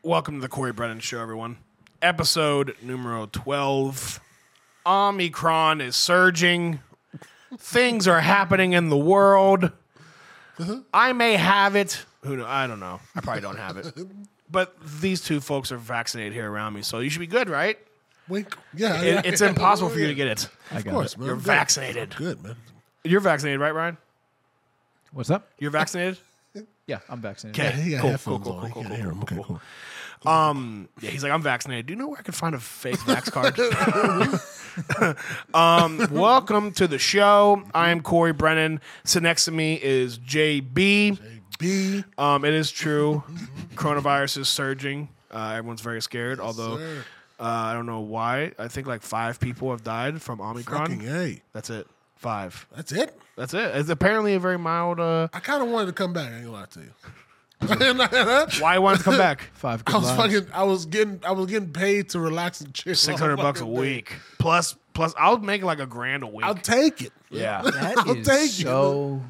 Welcome to the Corey Brennan Show, everyone. Episode numero 12. Omicron is surging. Things are happening in the world. I may have it. Who knows? I don't know. I probably don't have it. But these two folks are vaccinated here around me, so you should be good, right? Wink. Yeah. It's impossible for you to get it. Of course, man. You're vaccinated. Good, man. You're vaccinated, right, Ryan? What's up? You're vaccinated? Yeah, I'm vaccinated. Okay. He got Cool, headphones cool, on. cool, He cool, can't cool, hear him. cool, Okay, cool. cool. Yeah, he's like, I'm vaccinated. Do you know where I can find a fake vax card? Welcome to the show. I am Corey Brennan. Sitting next to me is JB. B. It is true. Coronavirus is surging. Everyone's very scared, although Sir. I don't know why. I think like 5 people have died from Omicron. Fucking A. That's it. 5. That's it? That's it. It's apparently a very mild. I kind of wanted to come back. I ain't gonna lie to you. Why wanted to come back? 5 good lives. I was getting paid to relax and chill. $600 a week. Plus, I'll make like $1,000 a week. I'll take it. Yeah. That I'll is take it. so.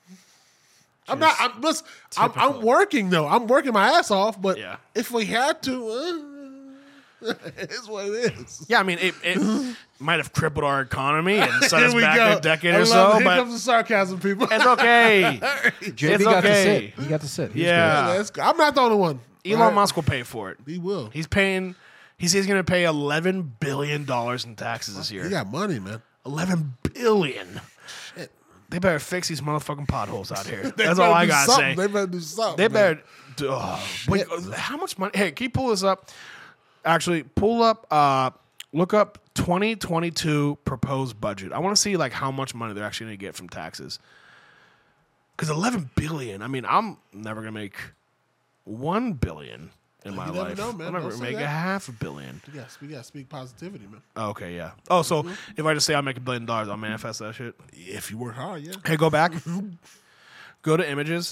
I'm working though. I'm working my ass off. But Yeah. if we had to, it's what it is. Yeah, I mean, it might have crippled our economy and set Here us we back go. a decade I or love so, it. Here but comes the sarcasm, people. it's okay. JB It's got to okay. sit. He got to sit. He was Yeah. That's good. I'm not the only one. Elon Right? Musk will pay for it. He will. He's paying. He says he's going to pay $11 billion in taxes this He year. got money, man. $11 billion. Shit. They better fix these motherfucking potholes out here. They That's all better I do gotta something. say. They better do something. They man. better. Wait, how much money? Hey, can you pull this up? Actually, pull up. Look up 2022 proposed budget. I want to see like how much money they're actually going to get from taxes. Because $11 billion. I mean, I'm never going to make $1 billion in my never life. know, man. I'm never Don't going to say make that. $500 million. We gotta speak positivity, man. Oh, okay, yeah. Oh, so if I just say I'll make $1 billion, I'll manifest that shit. If you work hard, yeah. Hey, go back. Go to images.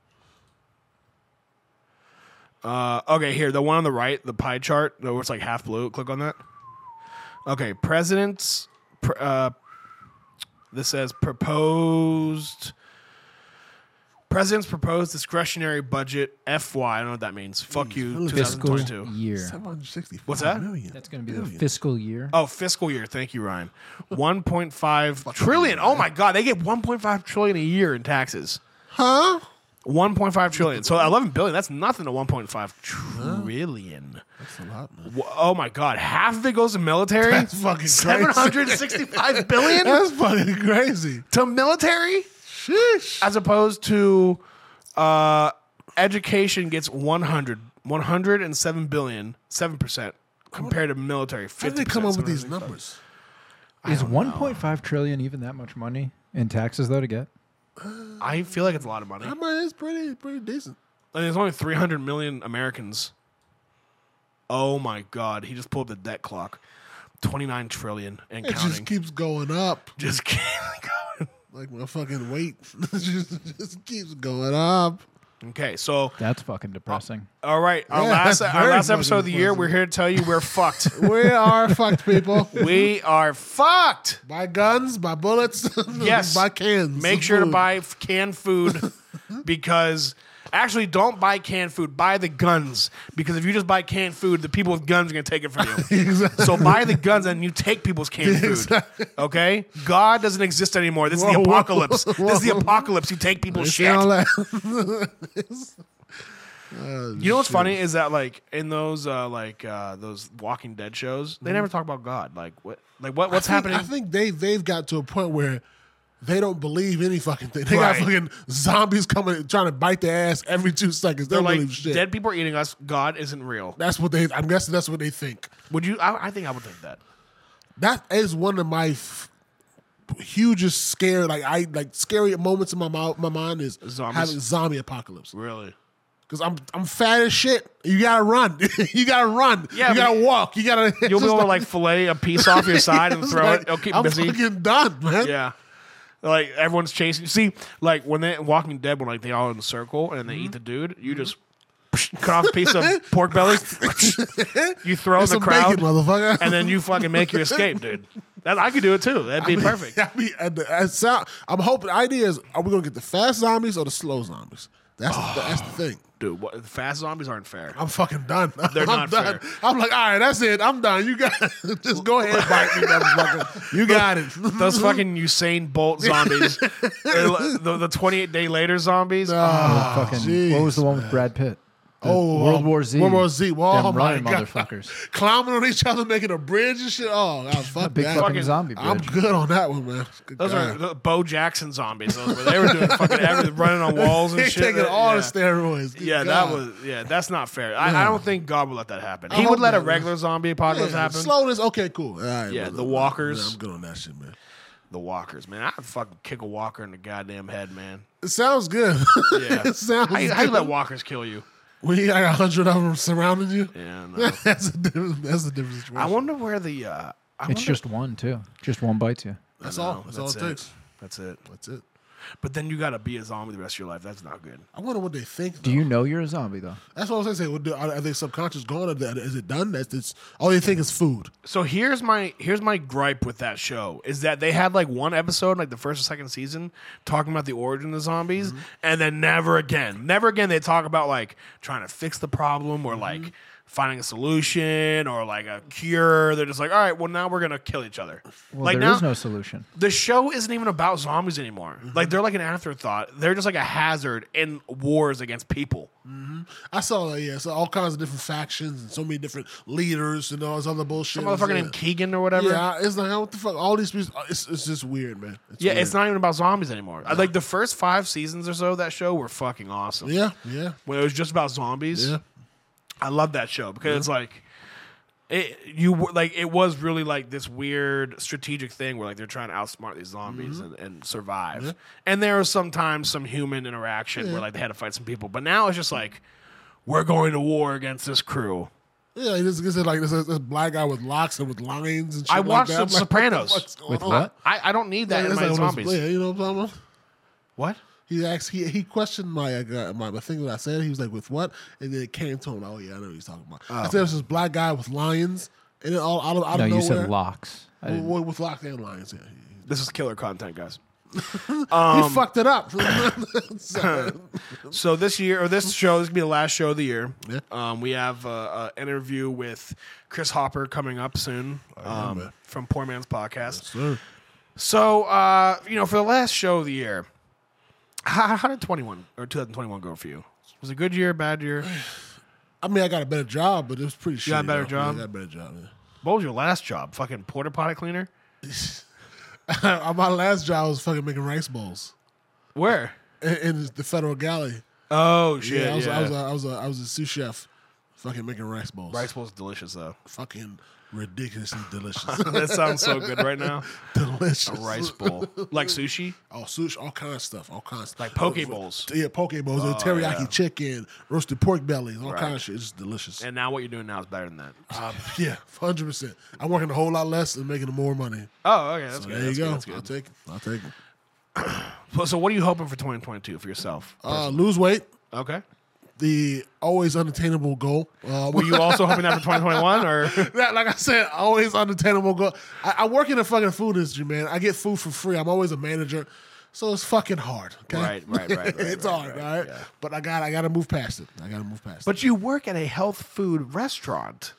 Okay, here, the one on the right, the pie chart, where it's like half blue. Click on that. Okay, president's. This says proposed. President's proposed discretionary budget FY. I don't know what that means. Fuck you, fiscal 2022. year. 765 What's that? million. That's going to be the fiscal year. Oh, fiscal year. Thank you, Ryan. 1.5 trillion. Oh my God, they get 1.5 trillion a year in taxes. Huh? 1.5 trillion. So 11 billion. That's nothing to 1.5 trillion. That's a lot, man. Oh my God, half of it goes to military. That's fucking crazy. 765 billion That's fucking crazy. to military, Sheesh. as opposed to education gets 107 billion, 7% compared to military. 50%. How did they come up with these numbers? Is 1.5 trillion even that much money in taxes, though, to get? I feel like it's a lot of money. I mean, it's pretty decent. And there's only 300 million Americans. Oh my God, he just pulled up the debt clock. 29 trillion and It counting. just keeps going up. Just keep going. Like my fucking weight just keeps going up. Okay, so That's fucking depressing. all right, our Yeah, last that's very episode of the year, fucking we're here to tell you we're fucked. We are fucked, people. We are fucked. Buy guns, buy bullets, Yes. buy cans. Make of sure to food. buy canned food because actually don't buy canned food. Buy the guns because if you just buy canned food, the people with guns are going to take it from you. Exactly. So buy the guns and you take people's canned food. Exactly. Okay? God doesn't exist anymore. This is the Whoa, whoa, apocalypse. This is the whoa. apocalypse. You take people's It's shit. all that. You know what's funny is that like in those those Walking Dead shows, they never talk about God. What's happening? I think they've got to a point where they don't believe any fucking thing. They Right. got fucking zombies coming trying to bite their ass every 2 seconds. They They're don't like believe shit. dead people are eating us. God isn't real. I'm guessing that's what they think. Would you? I think I would think that. That is one of my hugest scare, scary moments in my mind is Zombies? having zombie apocalypse. Really? Because I'm fat as shit. You gotta run. You gotta run. Yeah, you but gotta walk. You gotta. You'll be able to like fillet a piece off your side and it's throw like, it. It'll keep I'm busy. fucking done, man. Yeah. Like everyone's chasing. See, like when they Walking Dead, when like they all in a circle and they eat the dude, you just cut off a piece of pork belly. You throw in It's the some crowd, bacon, motherfucker. and then you fucking make your escape, dude. I could do it too. That'd be perfect. I'm hoping. The idea is, are we gonna get the fast zombies or the slow zombies? That's the thing. Dude, fast zombies aren't fair. I'm fucking done. They're I'm not done. fair. I'm like, all right, that's it. I'm done. You got it. Just go ahead, bite me, motherfucker. You got it. Those fucking Usain Bolt zombies. the 28-day later zombies. Fucking, what was the one with Brad Pitt? World War Z. World War Z. Oh, Them my running God. motherfuckers. Climbing on each other, making a bridge and shit. Oh, God, fuck Big that. fucking zombie I'm bridge. good on that one, man. Good Those God. are the Bo Jackson zombies. Those were, they were doing fucking everything, running on walls and They shit. taking all yeah. the steroids. Good Yeah, God. that's not fair. I don't think God would let that happen. I He hope would let a not, man. regular zombie apocalypse Yeah, happen. slowness. Okay, cool. All right, Yeah, brother. the walkers. Yeah, I'm good on that shit, man. The walkers, man. I'd fucking kick a walker in the goddamn head, man. It sounds good. Yeah. It sounds How you good. let walkers kill you? When you got 100 of them surrounding you, Yeah, no. that's a different situation. I wonder where the. It's just one, too. Just one bites you. That's all. That's all it takes. That's it. That's it. But then you got to be a zombie the rest of your life. That's not good. I wonder what they think. Do you know you're a zombie, though? That's what I was saying. Are they subconscious going? Is it done? That's all they think is food. So here's my gripe with that show is that they had like one episode, like the first or second season, talking about the origin of the zombies, and then never again they talk about like trying to fix the problem or like finding a solution or like a cure. They're just like, all right, well now we're gonna kill each other. Well, like there now is no solution. the show isn't even about zombies anymore. Like they're like an afterthought. They're just like a hazard in wars against people. I saw that. Yeah, so all kinds of different factions and so many different leaders and all this other bullshit. Some motherfucker named Keegan or whatever. Yeah, it's like what the fuck? All these people. It's just weird, man. Yeah, weird. it's not even about zombies anymore. Like the first 5 seasons or so of that show were fucking awesome. Yeah. When it was just about zombies. Yeah. I love that show because it's like it was really like this weird strategic thing where like they're trying to outsmart these zombies and survive. Yeah. And there was sometimes some human interaction where like they had to fight some people, but now it's just like we're going to war against this crew. Yeah, this like this black guy with locks and with lines and shit. I watched like that. The I'm like, Sopranos. what's going With on? what? I don't need that Yeah, in it's my like one of zombies. those- yeah, you know what I'm talking about? What? He asked. He questioned my thing that I said. He was like, "With what?" And then it came to him. Oh yeah, I know what he's talking about. I said it was this black guy with lions, and then all out of No, nowhere. you said locks. With locks and lions. Yeah. This is killer content, guys. He fucked it up. So this show, this is gonna be the last show of the year. Yeah. We have an interview with Chris Hopper coming up soon man. from Poor Man's Podcast. Sir. So for the last show of the year, how did 2021 go for you? Was it a good year, bad year? I mean, I got a better job, but it was pretty shitty. got a better though. job? Yeah, I got a better job. Yeah. What was your last job? Fucking porta potty cleaner? My last job was fucking making rice bowls Where? in the Federal Galley. Oh shit! Yeah, I was a sous chef, fucking making rice bowls. Rice bowl's delicious though. Fucking ridiculously delicious. That sounds so good right now. Delicious. A rice bowl, like sushi, Oh, sushi, all kinds of stuff. All kinds of stuff. like poke bowls. Yeah, poke bowls, teriyaki chicken, roasted pork bellies, all Right. kinds of shit. It's delicious. And now what you're doing now is better than that. Yeah, 100%. I'm working a whole lot less and making more money. Oh, okay, that's So good. there you That's go. good. That's I'll good. take it. I'll take it. So what are you hoping for 2022 for yourself? Lose weight. Okay. The always unattainable goal. Were you also hoping that for 2021 or? Like I said, always unattainable goal. I work in the fucking food industry, man. I get food for free. I'm always a manager. So it's fucking hard. Okay? Right. It's hard, all right? yeah. But I got to move past it. But you work at a health food restaurant.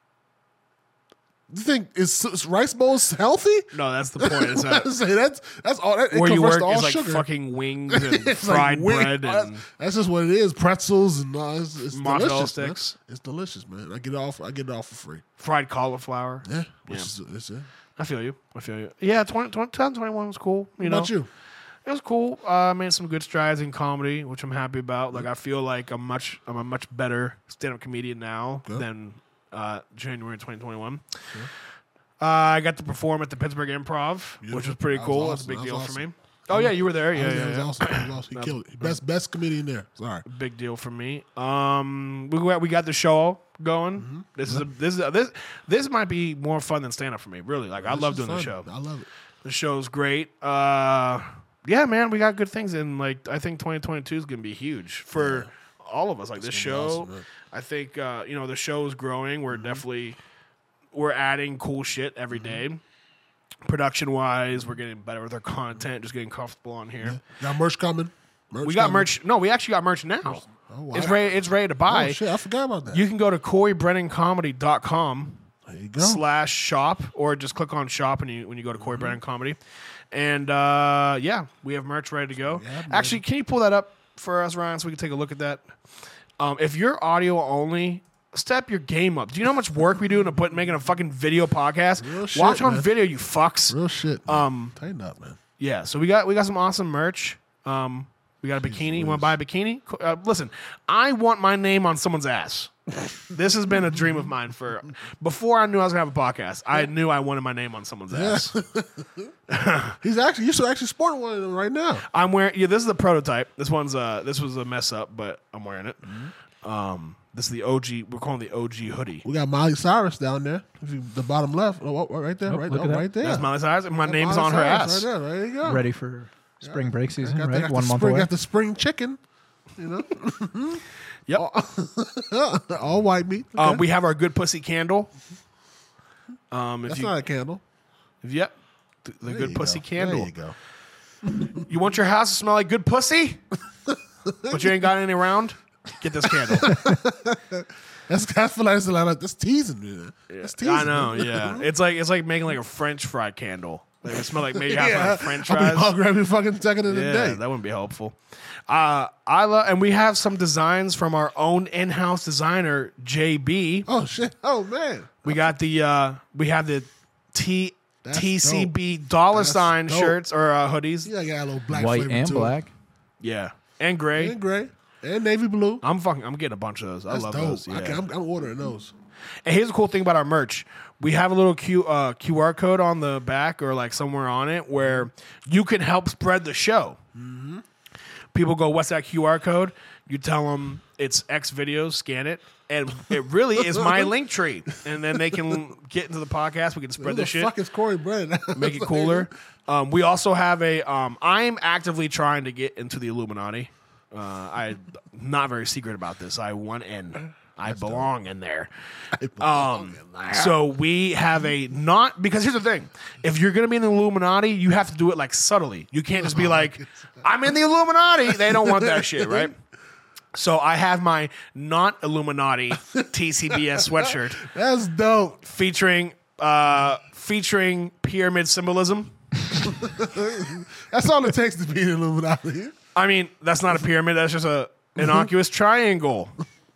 You think is rice bowls healthy? No, that's the point. It's not, Say that's all. It where you converts work to all is like sugar. fucking wings and It's fried like bread and that's just what it is. Pretzels and it's mozzarella delicious, man. sticks. It's delicious, man. I get it all for free. fried cauliflower. Yeah, which is it's it. I feel you. Yeah, 2021 was cool. You What know, about you? it was cool. Made some good strides in comedy, which I'm happy about. Like I feel like I'm a much better stand-up comedian now Good. than January 2021. I got to perform at the Pittsburgh Improv, which Beautiful. was pretty That was cool. awesome. That's a big That was deal awesome. for me. Oh yeah, you were there. Yeah, It was yeah. awesome. It was awesome. He killed it. Best comedian there. Sorry. Big deal for me. We got the show going. Mm-hmm. This might be more fun than stand up for me. Really, like I love doing the show. I love it. The show's great. Yeah, man, we got good things, and like I think 2022 is gonna be huge for all of us. Like this gonna be show, awesome, man. I think the show is growing. We're definitely adding cool shit every day. Production wise, we're getting better with our content. Just getting comfortable on here. Got merch coming. Merch we got coming. merch. No, we actually got merch now. Oh, wow. It's ready to buy. Oh, shit. I forgot about that. You can go to CoreyBrennanComedy.com There you go. /shop, or just click on shop when you go to Corey Brennan Comedy. And yeah, we have merch ready to go. Yeah, man. Actually, can you pull that up for us, Ryan, so we can take a look at that? If you're audio only, step your game up. Do you know how much work we do into making a fucking video podcast? Real shit, Watch on man. video, you fucks. Real shit. Man. Tighten up, man. Yeah, so we got some awesome merch. We got a bikini. You want to buy a bikini? Listen, I want my name on someone's ass. This has been a dream of mine for before I knew I was gonna have a podcast. I knew I wanted my name on someone's ass. You're still actually sporting one of them right now. I'm wearing. Yeah, this is the prototype. This was a mess up, but I'm wearing it. This is the OG. We're calling it the OG hoodie. We got Miley Cyrus down there. The bottom left. Oh, right there. look at that. Right there. That's Miley Cyrus, and my name's Miley on her Cyrus ass. Right there. There you go. Ready for spring break season, Got right? the 1 month spring, away. Got the spring chicken. You know, Yep. all white meat. Okay. We have our good pussy candle. That's not a candle. Yep. The There good you pussy go. candle. There you go. You want your house to smell like good pussy, but you ain't got any around? Get this candle. That's that's teasing me. Man. That's teasing. I know. me. Yeah, it's like making like a French fry candle. Like it smell like maybe you have some French I'll fries. be hungry every fucking second of the Yeah, day. that wouldn't be helpful. I love, and we have some designs from our own in-house designer JB. Oh shit! Oh man! We got we have the That's TCB dollar That's sign dope. shirts or hoodies. Yeah, I got a little black White flavor and to black. Yeah, and gray. it. And gray and navy blue. I'm getting a bunch of those. That's I love dope. those. Yeah. I'm ordering those. And here's the cool thing about our merch. We have a little QR code on the back or like somewhere on it where you can help spread the show. Mm-hmm. People go, what's that QR code? You tell them it's X videos, scan it. And it really is my link tree. And then they can get into the podcast. We can Who spread the this shit. fuck is Corey Brennan? Make it cooler. We also have I'm actively trying to get into the Illuminati. I'm not very secret about this. I want in. I belong in there. So we have because here's the thing. If you're going to be in the Illuminati, you have to do it like subtly. You can't just be like, I'm in the Illuminati. They don't want that shit, right? So I have my not Illuminati TCBS sweatshirt That's dope. featuring pyramid symbolism. That's all it takes to be an Illuminati. I mean, that's not a pyramid. That's just a innocuous triangle.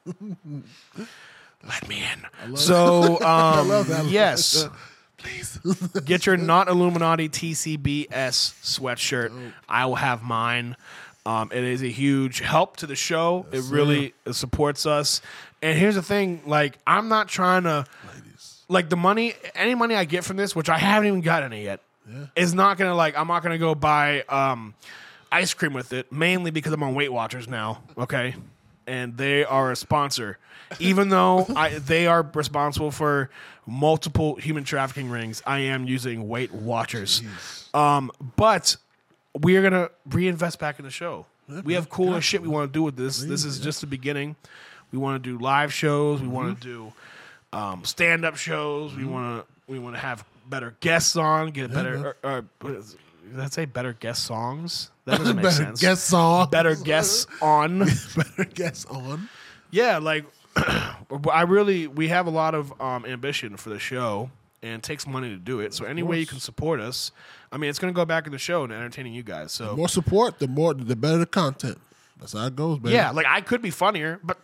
Let me in. So, love that. yes, Please. get your not Illuminati TCBS sweatshirt. I will have mine. It is a huge help to the show. It really supports us. And here's the thing: like, I'm not trying to, like, any money I get from this, which I haven't even got any yet, is not gonna I'm not gonna go buy ice cream with it. Mainly because I'm on Weight Watchers now. Okay. And they are a sponsor, even though they are responsible for multiple human trafficking rings. I am using Weight Watchers, but we are gonna reinvest back in the show. We have cooler shit we want to do with this. This is just the beginning. We want to do live shows. We want to do stand-up shows. We want to have better guests on. Get better. Did I say better guest songs? That doesn't make Better sense. guest song. Better guests on. Better guess on. Yeah, like we have a lot of ambition for the show, and it takes money to do it. So any way you can support us, I mean, it's going to go back in the show and entertaining you guys. So More support, the better the content. That's how it goes, baby. yeah, like I could be funnier, but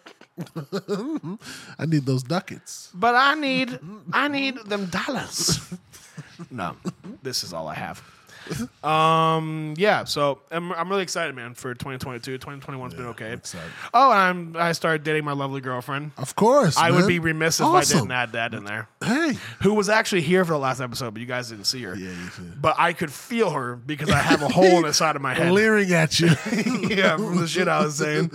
I need those ducats. I need them dollars. No, this is all I have. Yeah, so I'm really excited, man, for 2022. 2021's been okay. excited. Oh, and I started dating my lovely girlfriend. Of course, I would man. be remiss if Awesome. I didn't add that in there. Hey. Who was actually here for the last episode, but you guys didn't see her. Yeah, you see. But I could feel her because I have a hole in the side of my head. Leering at you. Yeah, from the shit I was saying.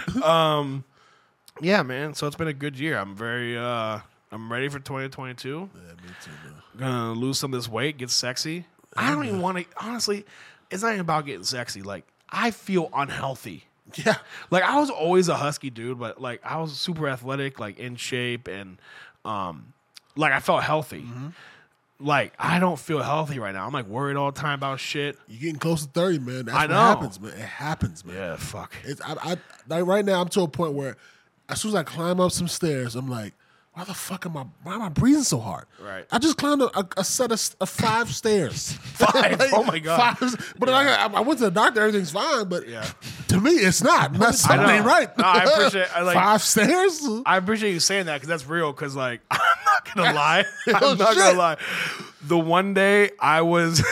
Yeah, man. So it's been a good year. I'm very I'm ready for 2022. Yeah, me too, man. Gonna lose some of this weight, get sexy. I don't even want to. Honestly, it's not even about getting sexy. Like I feel unhealthy. Yeah. Like I was always a husky dude, but like I was super athletic, like in shape, and like I felt healthy. like I don't feel healthy right now. I'm like worried all the time about shit. You're getting close to 30, man. That's I what know. happens, man. It happens, man. Yeah, fuck. It's like right now I'm to a point where as soon as I climb up some stairs, I'm like, why am I breathing so hard? Right. I just climbed a set of 5 stairs. 5? Oh my God. 5, but I went to the doctor, everything's fine, but Yeah. to me it's not. That's something ain't right. No, I appreciate. 5 stairs? I appreciate you saying that because that's real. Because like I'm not gonna lie, I'm Oh, not shit. gonna lie. The one day I was,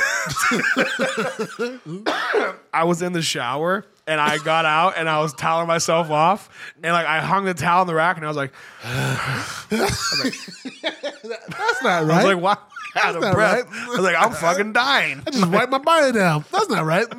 I was in the shower and I got out and I was toweling myself off and like I hung the towel on the rack and I was like, That's not I was right. like, wow, out of not breath. right. I was like, I'm fucking dying. I just wiped my body down. That's not right.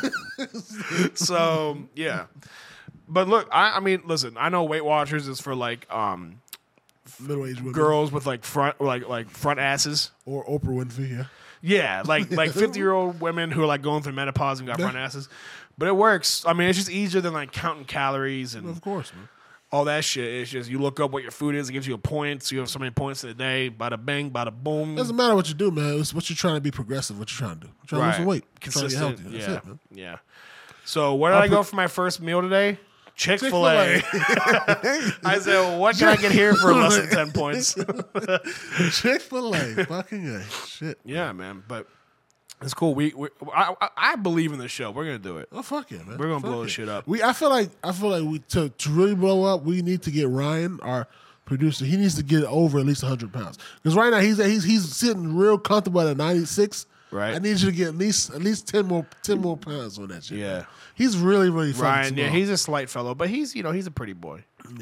So yeah, but look, I mean, listen, I know Weight Watchers is for like Middle-aged women. girls with like front asses. Or Oprah Winfrey, yeah. Yeah, like 50-year-old women who are like going through menopause and got front asses. But it works. I mean, it's just easier than like counting calories and Of course, man. all that shit. It's just you look up what your food is. It gives you a point. So you have so many points in a day. Bada bang, bada boom. Doesn't matter what you do, man. It's what you're trying to be progressive. What you're trying to do. You're trying to lose some weight. You're trying to get Consistent. healthy. That's Yeah, it, man. yeah. So where did I go for my first meal today? Chick-fil-A. I said, well, what can I get here for less than 10 points? Chick-fil-A. Fucking A. Shit. Yeah, man. But it's cool. I believe in the show. We're gonna do it. Oh fuck yeah, man. We're gonna Fuck blow yeah. this shit up. I feel like we to really blow up, we need to get Ryan, our producer. He needs to get over at least 100 pounds. Because right now he's sitting real comfortable at 96. Right. I need you to get at least 10 more pounds on that shit. Yeah. Man. He's really fucking Ryan, yeah, small. he's a slight fellow, but he's a pretty boy. Yeah,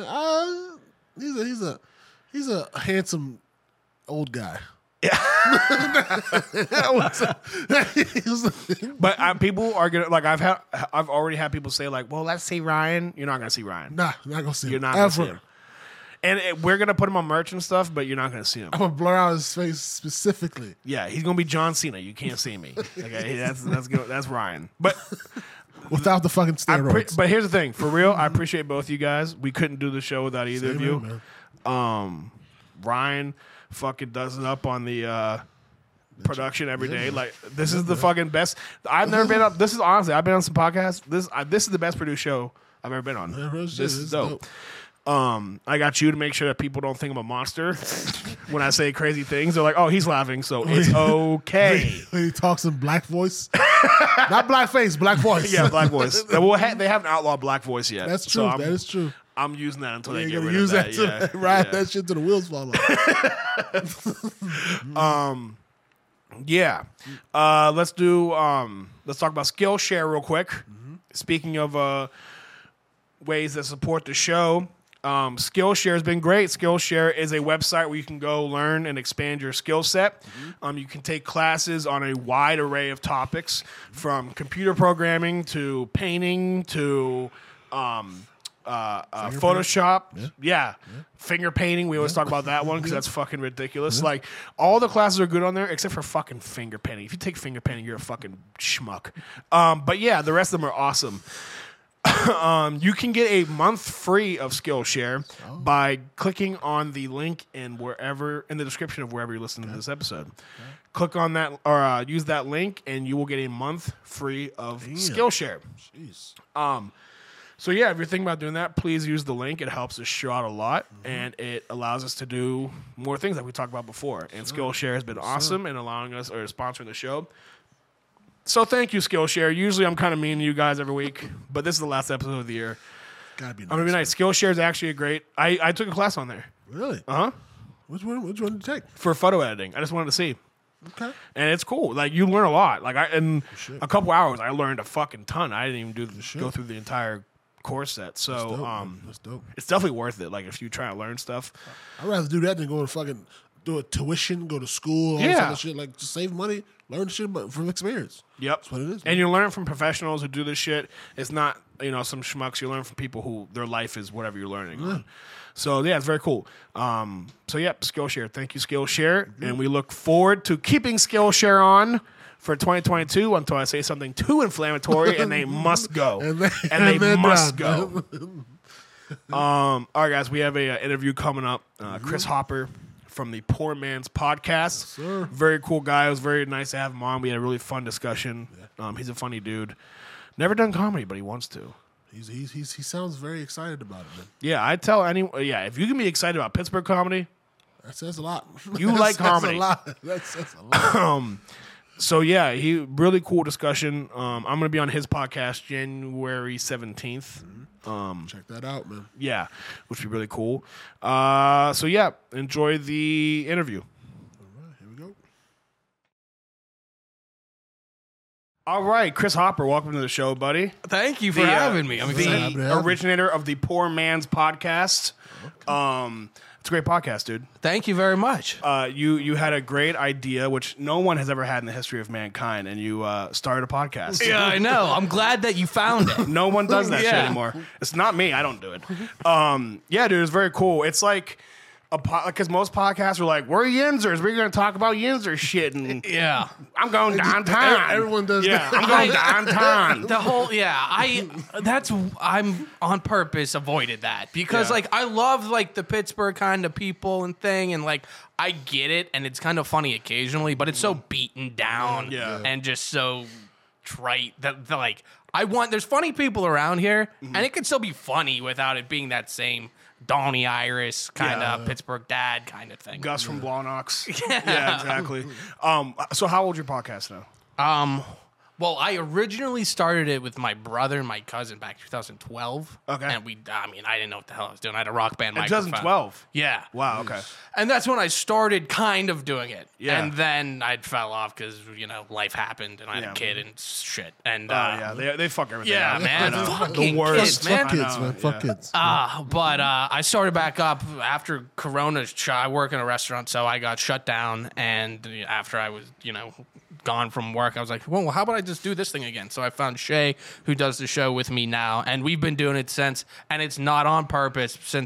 he's a handsome old guy. But people are gonna like I've already had people say like, well, let's see Ryan. You're not gonna see Ryan. Nah, not gonna see You're him. not gonna Ever. see him. And we're gonna put him on merch and stuff, but you're not gonna see him. I'm gonna blur out his face specifically. Yeah, he's gonna be John Cena. You can't see me. Okay, that's Ryan. But Without the fucking steroids. but here's the thing, for real, I appreciate both you guys. We couldn't do the show without either Same of you. here, man. Ryan fucking does it up on the production every day. Like this is the fucking best. I've never been up. This is honestly, I've been on some podcasts. This is the best produced show I've ever been on. Yeah, real shit. This is It's dope. I got you to make sure that people don't think I'm a monster when I say crazy things. They're like, "Oh, he's laughing, so it's okay." When he talks in black voice. Not black face, black voice. Yeah, black voice. Well, they haven't outlawed black voice yet. That's so true. That is true. I'm using that until they You're get gonna rid use of that that. to Yeah. ride Yeah. that shit till the wheels fall off. Yeah. Let's talk about Skillshare real quick. Speaking of ways that support the show, Skillshare has been great. Skillshare is a website where you can go learn and expand your skill set. You can take classes on a wide array of topics, from computer programming to painting to Photoshop. Yeah. Finger painting. We always talk about that one because that's fucking ridiculous. Like, all the classes are good on there except for fucking finger painting. If you take finger painting, you're a fucking schmuck. But yeah, the rest of them are awesome. You can get a month free of Skillshare by clicking on the link in the description of wherever you're listening to this episode. Click on that or use that link, and you will get a month free of Skillshare. Jeez. So yeah, if you're thinking about doing that, please use the link. It helps us show out a lot, and it allows us to do more things that we talked about before. And Skillshare has been awesome in allowing us or sponsoring the show. So thank you, Skillshare. Usually I'm kind of mean to you guys every week, but this is the last episode of the year. Gotta be nice. I'm gonna be nice. Skillshare is actually a great. I took a class on there. Really? Uh huh. Which one did you take? For photo editing. I just wanted to see. Okay. And it's cool. Like, you learn a lot. Like, in a couple hours, I learned a fucking ton. I didn't even go through the entire course set. So, That's dope, man. That's dope. it's definitely worth it. Like, if you try to learn stuff. I'd rather do that than go to fucking do a tuition, go to school, all this Yeah. other shit. Like, just save money, learn shit from experience. Yep. That's what it is. And you learn from professionals who do this shit. It's not, some schmucks. You learn from people who their life is whatever you're learning on. So, yeah, it's very cool. Skillshare. Thank you, Skillshare. And we look forward to keeping Skillshare on for 2022 until I say something too inflammatory and they must go. And they they're must done. go. All right, guys, we have a interview coming up. Chris Hopper from the Poor Man's Podcast. sir. Very cool guy. It was very nice to have him on. We had a really fun discussion. He's a funny dude. Never done comedy, but he wants to. He sounds very excited about it, man. Yeah, I tell anyone. Yeah, if you can be excited about Pittsburgh comedy, That says a lot. You That like says comedy. A lot. That says a lot. so yeah, he really cool discussion. I'm gonna be on his podcast January 17th. Check that out, man. Yeah, which would be really cool. So yeah, enjoy the interview. All right, here we go. All right, Chris Hopper, welcome to the show, buddy. Thank you for having me. I'm excited. The originator of the Poor Man's Podcast. It's a great podcast, dude. Thank you very much. You had a great idea, which no one has ever had in the history of mankind, and you started a podcast. Yeah, I know. I'm glad that you found it. No one does that shit Yeah. anymore. It's not me. I don't do it. Yeah, dude, it's very cool. It's like because most podcasts are like, we're Yinzers. We're going to talk about Yinzer shit. And Yeah. I'm going downtown. Everyone does Yeah, that. I'm going downtown. The whole I'm on purpose avoided that because Yeah. like I love like the Pittsburgh kind of people and thing and like I get it and it's kind of funny occasionally, but it's so beaten down Yeah. and just so trite that like there's funny people around here and it can still be funny without it being that same Donnie Iris kind of Pittsburgh dad kind of thing. Gus from Blawnox. Yeah, exactly. So how old's your podcast now? Well, I originally started it with my brother and my cousin back in 2012. Okay. And I didn't know what the hell I was doing. I had a rock band microphone. 2012. Yeah. Wow, okay. And that's when I started kind of doing it. Yeah. And then I fell off because, life happened and I had Yeah. a kid and shit. And, Yeah, they fuck everything yeah, up. man. I know. Fucking The worst. kids, man. Fuck kids, I know, man. Fuck yeah. kids. But I started back up after Corona. I work in a restaurant, so I got shut down. And after I was, gone from work, I was like, well, how about I just do this thing again? So I found Shay, who does the show with me now, and we've been doing it since. And it's not on purpose since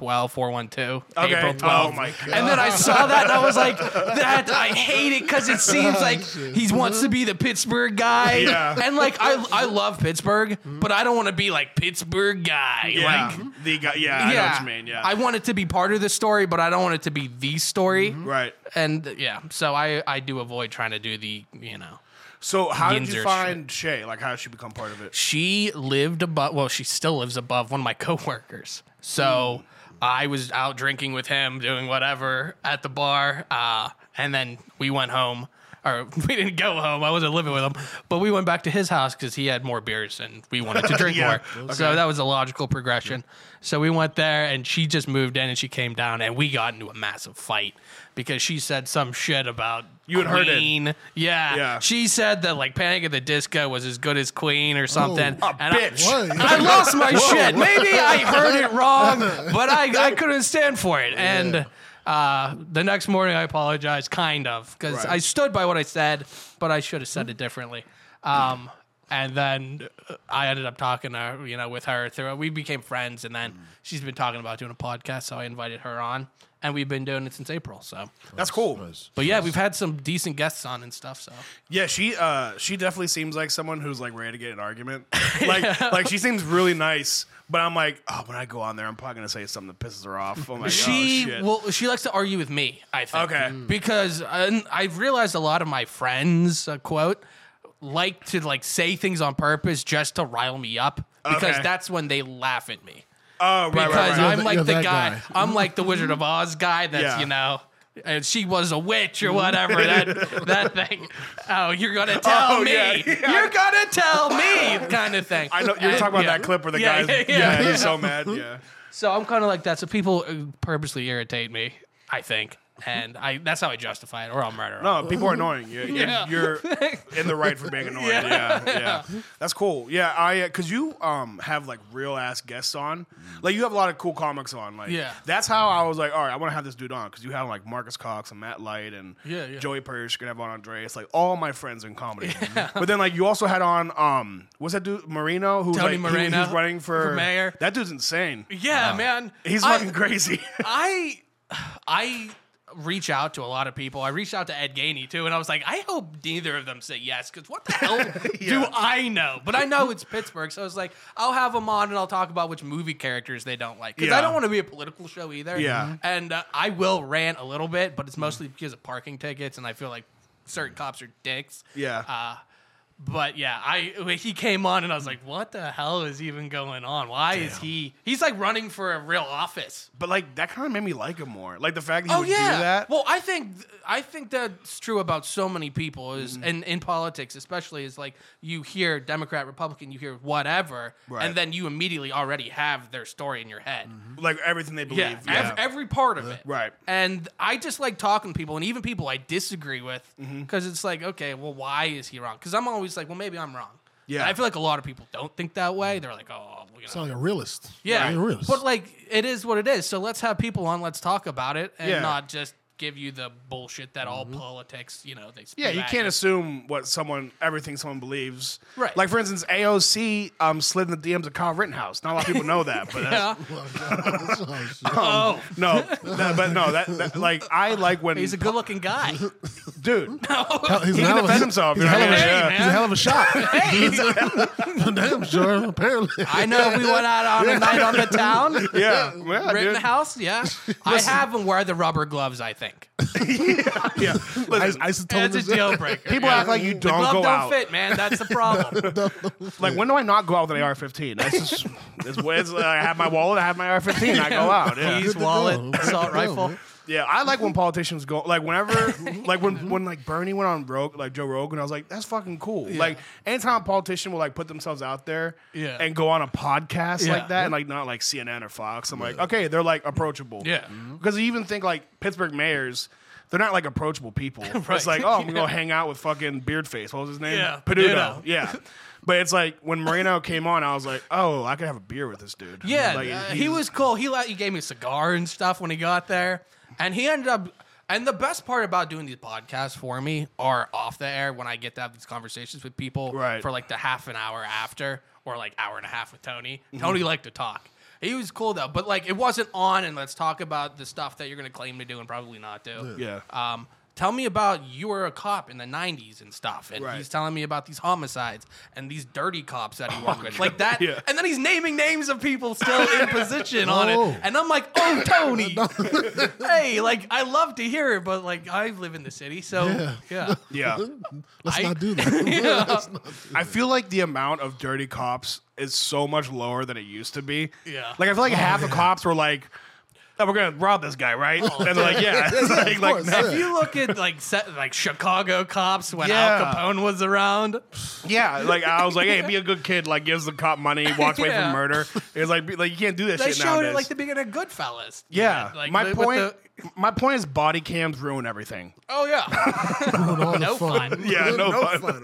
4/12, Okay. April 12th. Oh, my God. And then I saw that, and I was like, that I hate it because it seems like he wants to be the Pittsburgh guy. Yeah. And like I love Pittsburgh, but I don't want to be like Pittsburgh guy. Yeah, Like the guy. Yeah, I know what you mean. Yeah, I want it to be part of the story, but I don't want it to be the story. right. And so I do avoid trying to do the, So how did you Yinzer find Shay? Like, how did she become part of it? She lived above, well, she still lives above one of my coworkers. So I was out drinking with him, doing whatever at the bar. And then we went home. Or we didn't go home. I wasn't living with him. But we went back to his house because he had more beers and we wanted to drink Yeah. more. So that was a logical progression. So we went there and she just moved in and she came down and we got into a massive fight because she said some shit about You had heard it. Queen. Yeah. Yeah. She said that like Panic at the Disco was as good as Queen or something. A And bitch. What? I lost my shit. Maybe I heard it wrong, but I couldn't stand for it. And the next morning I apologized, kind of, because Right. I stood by what I said, but I should have said it differently. And then I ended up talking to her, with her. We became friends, and then she's been talking about doing a podcast, so I invited her on, and we've been doing it since April. So, That's cool. but yeah, we've had some decent guests on and stuff. So Yeah, she definitely seems like someone who's like ready to get in an argument. Like she seems really nice, but I'm like, oh, when I go on there, I'm probably gonna say something that pisses her off. I'm like, oh, shit. She likes to argue with me, I think. Okay. Because I've realized a lot of my friends, quote, like to like say things on purpose just to rile me up because Okay. that's when they laugh at me. Oh, right, Because right. I'm like You're the that guy. guy. I'm like the Wizard of Oz guy that's, Yeah. and she was a witch or whatever, that thing. Oh, you're going to tell Oh, me. yeah. You're going to tell me kind of thing. I know you're And, talking about yeah. that clip where the Yeah, guy's yeah. he's so mad. Yeah. So I'm kind of like that. So people purposely irritate me, I think. And that's how I justify it, or I'll murder them. No, people are annoying. Yeah. You're in the right for being annoying. Yeah. That's cool. Yeah, because you have like real ass guests on. Like you have a lot of cool comics on. Like Yeah. that's how I was like, all right, I want to have this dude on because you have like Marcus Cox and Matt Light and Yeah. Joey Purge. You're gonna have on Andre. It's like all my friends in comedy. But then like you also had on what's that dude Marino? Who's Tony like Moreno who's running for mayor. That dude's insane. Yeah, man. He's fucking crazy. I reach out to a lot of people. I reached out to Ed Gainey too, and I was like, I hope neither of them say yes, because what the hell do I know? But I know it's Pittsburgh, so I was like, I'll have them on and I'll talk about which movie characters they don't like, because I don't want to be a political show either. Yeah. And I will rant a little bit, but it's mostly because of parking tickets, and I feel like certain cops are dicks. Yeah. But yeah, he came on and I was like, what the hell is even going on? Why is he's like running for a real office? But like that kind of made me like him more. Like the fact that he would do that. Well, I think that's true about so many people is and in politics especially is like you hear Democrat, Republican, you hear whatever, Right. and then you immediately already have their story in your head. Like everything they believe. Yeah, every part of it. Right. And I just like talking to people, and even people I disagree with, Mm-hmm. because it's like, okay, well, why is he wrong? Because I'm always like, well, maybe I'm wrong. Yeah. And I feel like a lot of people don't think that way. They're like, oh, Sound like a realist. yeah. Like a realist. But like, it is what it is. So let's have people on. Let's talk about it, and Yeah. not just give you the bullshit that all politics, they spew Yeah, you at can't assume everything someone believes. Right. Like for instance, AOC slid in the DMs of Kyle Rittenhouse. Not a lot of people know that, but Yeah. Oh, that like I like when He's a good-looking guy. dude. shit. He's He can defend himself. He's you a know hell what of I a, mean? Hey, he's a hell of a shot. Hey, Damn sure. Apparently. I know we went out on a night on the town. Yeah, dude. Rittenhouse, yeah. I have him wear the rubber gloves, I think. Yeah. Listen, Isotone That's a deal breaker. people act like you the don't glove go don't out. fit, man. That's the problem. Like when do I not go out with an AR-15? That's just I have my wallet. I have my AR-15. I go out. Yeah. Keys, Good to wallet, go. assault Good to go, rifle. man. Yeah, I like when politicians go like whenever like when like Bernie went on like Joe Rogan, I was like, that's fucking cool. Like anytime a politician will like put themselves out there and go on a podcast Yeah. like that and like not like CNN or Fox, I'm like, okay, they're like approachable. Yeah. Because you even think like Pittsburgh mayors, they're not like approachable people. Right. It's like, oh, I'm gonna go hang out with fucking Beardface. What was his name? Yeah, Peduto. Peduto. Yeah. But it's like when Moreno came on, I was like, oh, I could have a beer with this dude. Yeah, Like, he he's- was cool. He gave me a cigar and stuff when he got there. And he ended up... And the best part about doing these podcasts for me are off the air when I get to have these conversations with people Right. for like the half an hour after or like hour and a half with Tony. Mm-hmm. Tony liked to talk. He was cool though, but like it wasn't on and let's talk about the stuff that you're going to claim to do and probably not do. Yeah. Tell me about you were a cop in the 90s and stuff. And Right. he's telling me about these homicides and these dirty cops that he worked with. Like that. Yeah. And then he's naming names of people still in position on Oh. it. And I'm like, oh, Tony. Hey, like, I love to hear it, but like, I live in the city. So, yeah. Yeah. Let's I- not do that. I feel like the amount of dirty cops is so much lower than it used to be. Yeah. Like I feel like half the cops were like, "Oh, we're gonna rob this guy, right?" And they're like, "Yeah." It's like, course, no. yeah. If you look at like Chicago cops when Yeah. Al Capone was around, Yeah, like I was like, "Hey, be a good kid." Like gives the cop money, walks away Yeah. from murder. It's like you can't do that they shit showed nowadays. it like the beginning of Goodfellas. yeah, Like, my with point. the- My point is body cams ruin everything. oh, yeah. Ruin all the No fun. Yeah, no fun.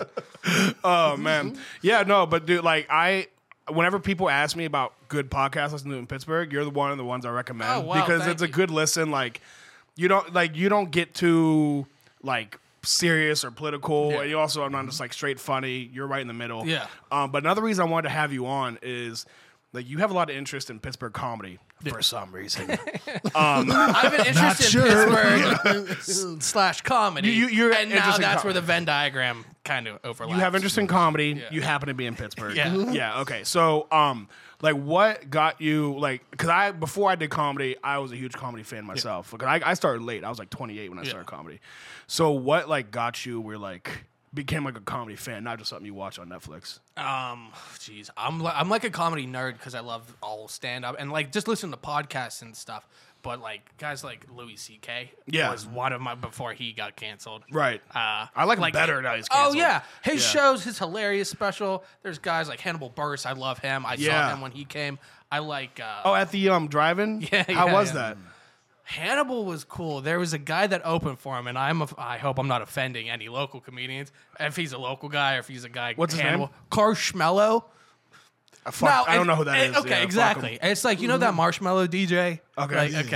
Oh man, yeah, no, but dude, like whenever people ask me about good podcasts listening to in Pittsburgh, you're one of the ones I recommend Oh, wow, because thank it's a you. good listen. Like you don't get too like serious or political, Yeah. and you also are not just like straight funny. You're right in the middle. Yeah. But another reason I wanted to have you on is like you have a lot of interest in Pittsburgh comedy for some reason. I've been interested sure. in Pittsburgh / comedy. You're and now interested in that's com- where the Venn diagram kind of overlaps. You have interest in comedy. You happen to be in Pittsburgh. Yeah. Yeah. Okay. So, like, what got you like? Because before I did comedy, I was a huge comedy fan myself. Because I started late. I was like 28 when I started comedy. So, what like got you? Where like became like a comedy fan, not just something you watch on Netflix. Jeez, I'm like a comedy nerd because I love all stand up and like just listen to podcasts and stuff. But like guys like Louis C.K. Yeah. was one of my before he got canceled. Right. I like him better now he's Oh canceled. yeah, his Yeah. shows, his hilarious special. There's guys like Hannibal Buress. I love him. I Yeah. saw him when he came. I like. Oh, at the drive-in. Yeah, How yeah, was yeah. that? Hannibal was cool. There was a guy that opened for him, and I hope I'm not offending any local comedians. If he's a local guy or if he's a guy, What's his Hannibal. name? Carshmello. I don't know who that is. Okay, Yeah, fuck exactly. him. It's like you know that Marshmallow DJ. Okay. Like, Yeah. okay.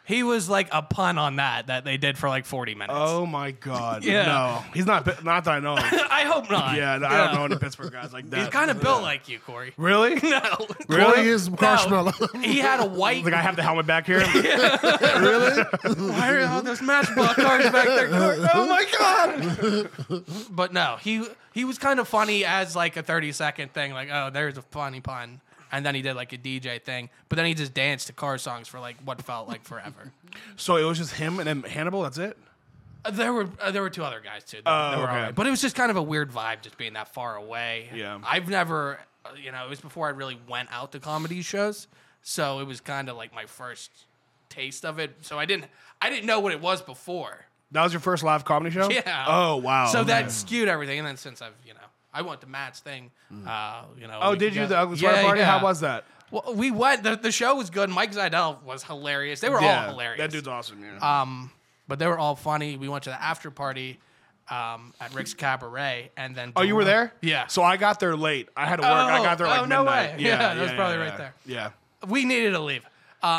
He was like a pun on that they did for like 40 minutes. Oh my God! Yeah. No, he's not. Not that I know. Of. I hope not. Yeah, no, I don't know any Pittsburgh guys like that. He's kind of built like you, Corey. Really? No. Corey is marshmallow. He had a white. Like I have the helmet back here. Really? Why are all those matchbox cars back there? Corey? Oh my God! But no, he was kind of funny as like a 30-second thing. Like, oh, there's a funny pun. And then he did like a DJ thing, but then he just danced to car songs for like what felt like forever. So it was just him and then Hannibal. That's it. There were two other guys too. That were okay. all right. But it was just kind of a weird vibe, just being that far away. Yeah. I've never, it was before I really went out to comedy shows, so it was kind of like my first taste of it. So I didn't know what it was before. That was your first live comedy show. Yeah. Oh wow. So that skewed everything, and then since I went to Matt's thing, Oh, did you the Ugly Sweater Party? How was that? Well, we went. The show was good. Mike Zidell was hilarious. They were all hilarious. That dude's awesome. Yeah. But they were all funny. We went to the after party at Rick's Cabaret, and then Oh, you were there? Yeah. So I got there late. I had to work. I got there like no midnight. way. Yeah, that was probably right there. Yeah. We needed to leave.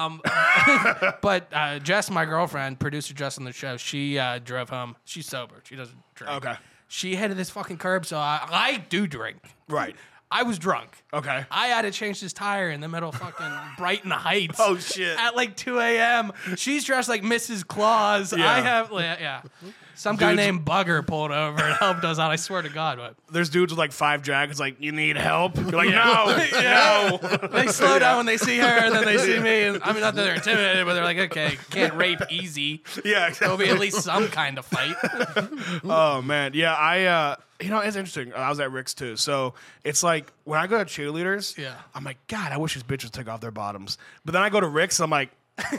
But Jess, my girlfriend, producer Jess on the show, she drove home. She's sober. She doesn't drink. Okay. She headed this fucking curb, so I do drink. Right. I was drunk. Okay. I had to change this tire in the middle of fucking Brighton Heights. Oh, shit. At like 2 a.m. She's dressed like Mrs. Claus. Yeah. I have, yeah. Some guy named Bugger pulled over and helped us out. I swear to God. But There's dudes with like 5 jackets. Like, you need help? You're like, no. they slow down when they see her, and then they see me. And I mean, not that they're intimidated, but they're like, okay, can't rape easy. Yeah. There'll be at least some kind of fight. Oh man, yeah. It's interesting. I was at Rick's too, so it's like when I go to cheerleaders, Yeah. I'm like, God, I wish these bitches took off their bottoms. But then I go to Rick's, and I'm like,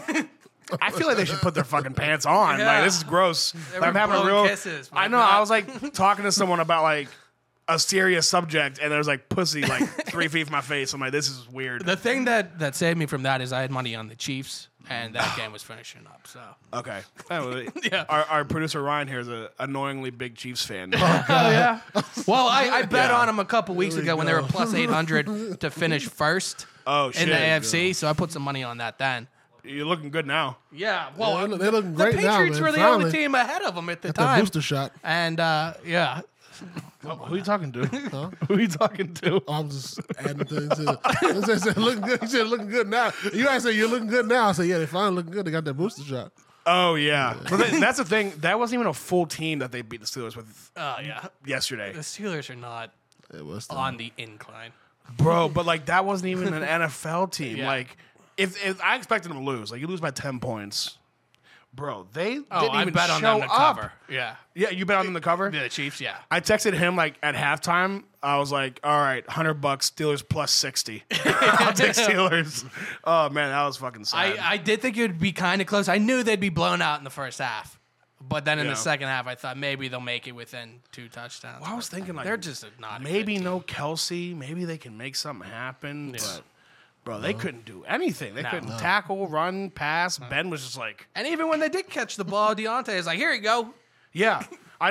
I feel like they should put their fucking pants on. Yeah. Like this is gross. They Like, I'm were having a blowing real. kisses, I my know. God. I was like talking to someone about like a serious subject, and there was like pussy like 3 feet from my face. I'm like, this is weird. The thing that saved me from that is I had money on the Chiefs, and that game was finishing up. So Okay. Anyway, Yeah. Our producer Ryan here is an annoyingly big Chiefs fan. yeah. Well, I bet Yeah. on them a couple weeks ago when they were plus 800 to finish first Oh shit. in the AFC. So I put some money on that then. You're looking good now. Yeah. Well, Yeah, they're looking the great now, Patriots man. were the Finally. only team ahead of them at the That time. booster shot. And yeah. Who are you talking to? Who are you talking to? I'm just adding things to it. They said, looking good. You said looking good now. You guys say you're looking good now. I said, yeah, they finally looking good. They got that booster shot. Oh yeah, but that's the thing. That wasn't even a full team that they beat the Steelers with Oh, yeah. yesterday, The Steelers are not It was on the incline. bro. But like that wasn't even an NFL team. Yeah. Like if I expected them to lose, like you lose by 10 points, bro. They Oh, didn't I even bet on show them to up. cover. Yeah. Yeah, you bet on them to cover. The Chiefs, yeah. I texted him like at halftime. I was like, all right, $100 Steelers plus 60. I'll take Steelers. Oh man, that was fucking sad. I did think it would be kind of close. I knew they'd be blown out in the first half. But then in Yeah. the second half, I thought maybe they'll make it within 2 touchdowns. Well, I was thinking like They're just not a maybe good team. no Kelsey. Maybe they can make something happen. But bro, they couldn't do anything. They couldn't tackle, run, pass. Ben was just like, And even when they did catch the ball, Deontay is like, here you go. yeah.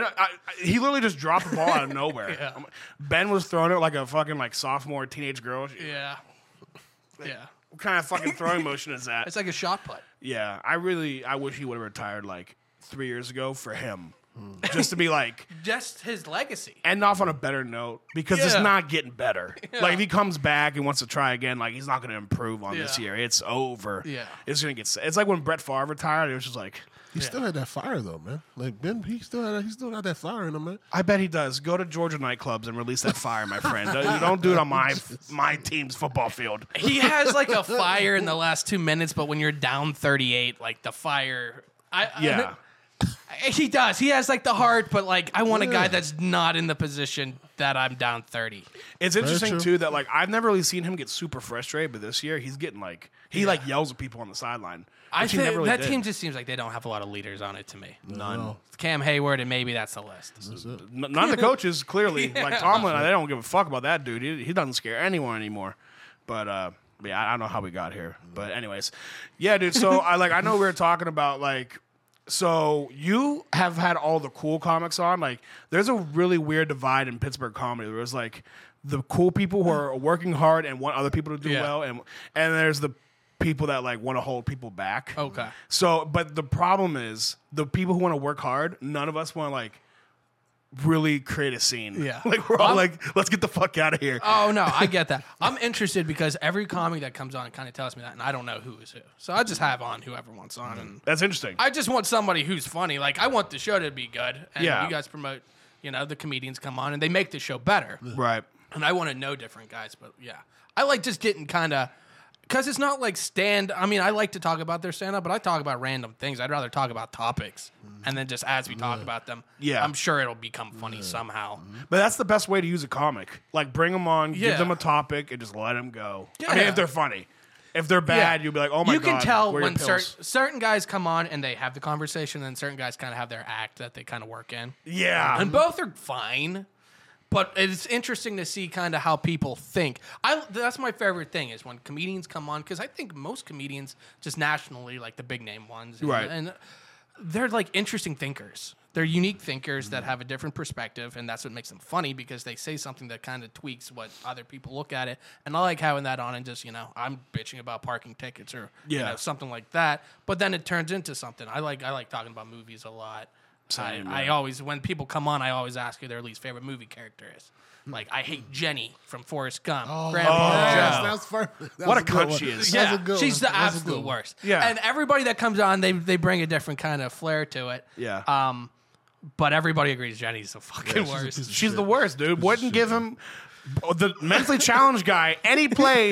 He literally just dropped the ball out of nowhere. Yeah. Ben was throwing it like a fucking like sophomore teenage girl. Yeah. Yeah. What kind of fucking throwing motion is that? It's like a shot put. Yeah, I wish he would have retired like 3 years ago for him, just to be like Just his legacy. end off on a better note because it's Yeah. not getting better. Like if he comes back and wants to try again, like he's not going to improve on this Yeah. year. It's over. Yeah. It's gonna get. It's like when Brett Favre retired. It was just like, He still had that fire though, man. Like Ben, he still got that fire in him, man. I bet he does. Go to Georgia nightclubs and release that fire, my friend. Don't do it on my team's football field. He has like a fire in the last 2 minutes, but when you're down 38, like the fire. Yeah. He does. He has like the heart, but like I want a guy that's not in the position that I'm down 30. It's interesting true. too that like I've never really seen him get super frustrated, but this year he's getting like he like yells at people on the sideline. I which he think never really that did. team just seems like they don't have a lot of leaders on it to me. None. Cam Hayward, and maybe that's the list. That's it. None of the coaches clearly Yeah. like Tomlin. They don't give a fuck about that dude. He doesn't scare anyone anymore. But yeah, I don't know how we got here. But anyways, yeah, dude. So I know we were talking about like. So you have had all the cool comics on. Like, there's a really weird divide in Pittsburgh comedy. There's like the cool people who are working hard and want other people to do Yeah. well, and there's the people that like want to hold people back. Okay. So, but the problem is the people who want to work hard. None of us want to like really create a scene. Yeah. Like we're all like, let's get the fuck out of here. Oh no, I get that. I'm interested because every comic that comes on kind of tells me that, and I don't know who is who. So I just have on whoever wants on, and That's interesting. I just want somebody who's funny. Like I want the show to be good, and Yeah. you guys promote. The comedians come on and they make the show better. Right. And I want to know different guys, but yeah, I like just getting kind of. Because it's not like I mean, I like to talk about their stand-up, but I talk about random things. I'd rather talk about topics. And then just as we talk about them, Yeah. I'm sure it'll become funny somehow. But that's the best way to use a comic. Like bring them on, Yeah. give them a topic, and just let them go. I mean, Yeah. if they're funny. If they're bad, you'll be like, oh my god. You can tell where are your when pills? certain guys come on and they have the conversation, and certain guys kind of have their act that they kind of work in. Yeah. And both are fine. But it's interesting to see kind of how people think. That's my favorite thing is when comedians come on, because I think most comedians, just nationally, like the big name ones, Right. and they're like interesting thinkers. They're unique thinkers that have a different perspective, and that's what makes them funny because they say something that kind of tweaks what other people look at it. And I like having that on and just, I'm bitching about parking tickets or Yeah. something like that. But then it turns into something. I like talking about movies a lot. Same, I always, when people come on, I always ask who their least favorite movie character is. Like, I hate Jenny from Forrest Gump. Grandpa Yes, Joe. that's perfect. That What was a cunt good she one. is. That's Yeah, a good she's one. the That's a good absolute one. worst. Yeah. And everybody that comes on, they bring a different kind of flair to it. Yeah. But everybody agrees Jenny's the fucking She's a worst. piece of She's shit. the worst, dude. Wouldn't give him the mentally challenged guy any play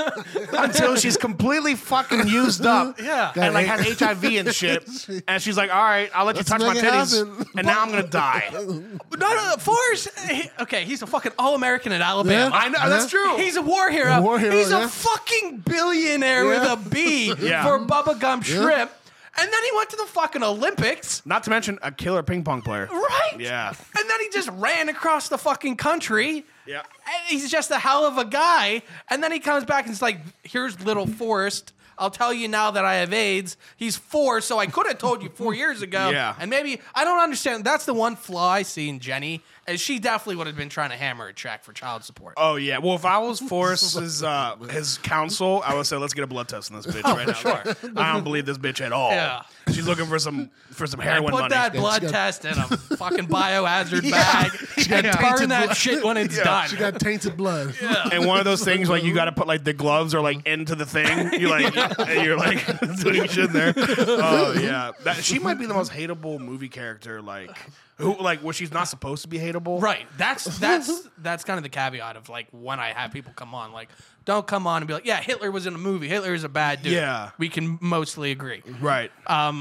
until she's completely fucking used up. Yeah. And like has HIV and shit. And she's like, all right, I'll let you Let's touch my make it titties. happen. And now I'm going to die. No, Forrest. Okay, he's a fucking All-American in Alabama. I know, that's true. He's a war hero. A war hero, He's yeah. a fucking billionaire Yeah. with a B Yeah. for Bubba Gump Shrimp. And then he went to the fucking Olympics. Not to mention a killer ping pong player. Right? Yeah. And then he just ran across the fucking country. Yeah. And he's just a hell of a guy. And then he comes back and it's like, here's little Forrest. I'll tell you now that I have AIDS. He's 4, so I could have told you 4 years ago. Yeah. And maybe, I don't understand. That's the one flaw I see in Jenny, is she definitely would have been trying to hammer a check for child support. Oh yeah. Well, if I was Forrest's his counsel, I would say let's get a blood test on this bitch right now. sure. I don't believe this bitch at all. Yeah. She's looking for some And heroin put money. that blood she got- test in a fucking biohazard bag and got burn tainted that blood. shit when it's done. She got tainted blood. And one of those things like you got to put like the gloves or like into the thing. You're like doing shit there. Oh yeah, she might be the most hateable movie character. Like who where she's not supposed to be hateable. Right. That's kind of the caveat of like when I have people come on, like don't come on and be like, yeah, Hitler was in a movie. Hitler is a bad dude. Yeah. We can mostly agree. Right.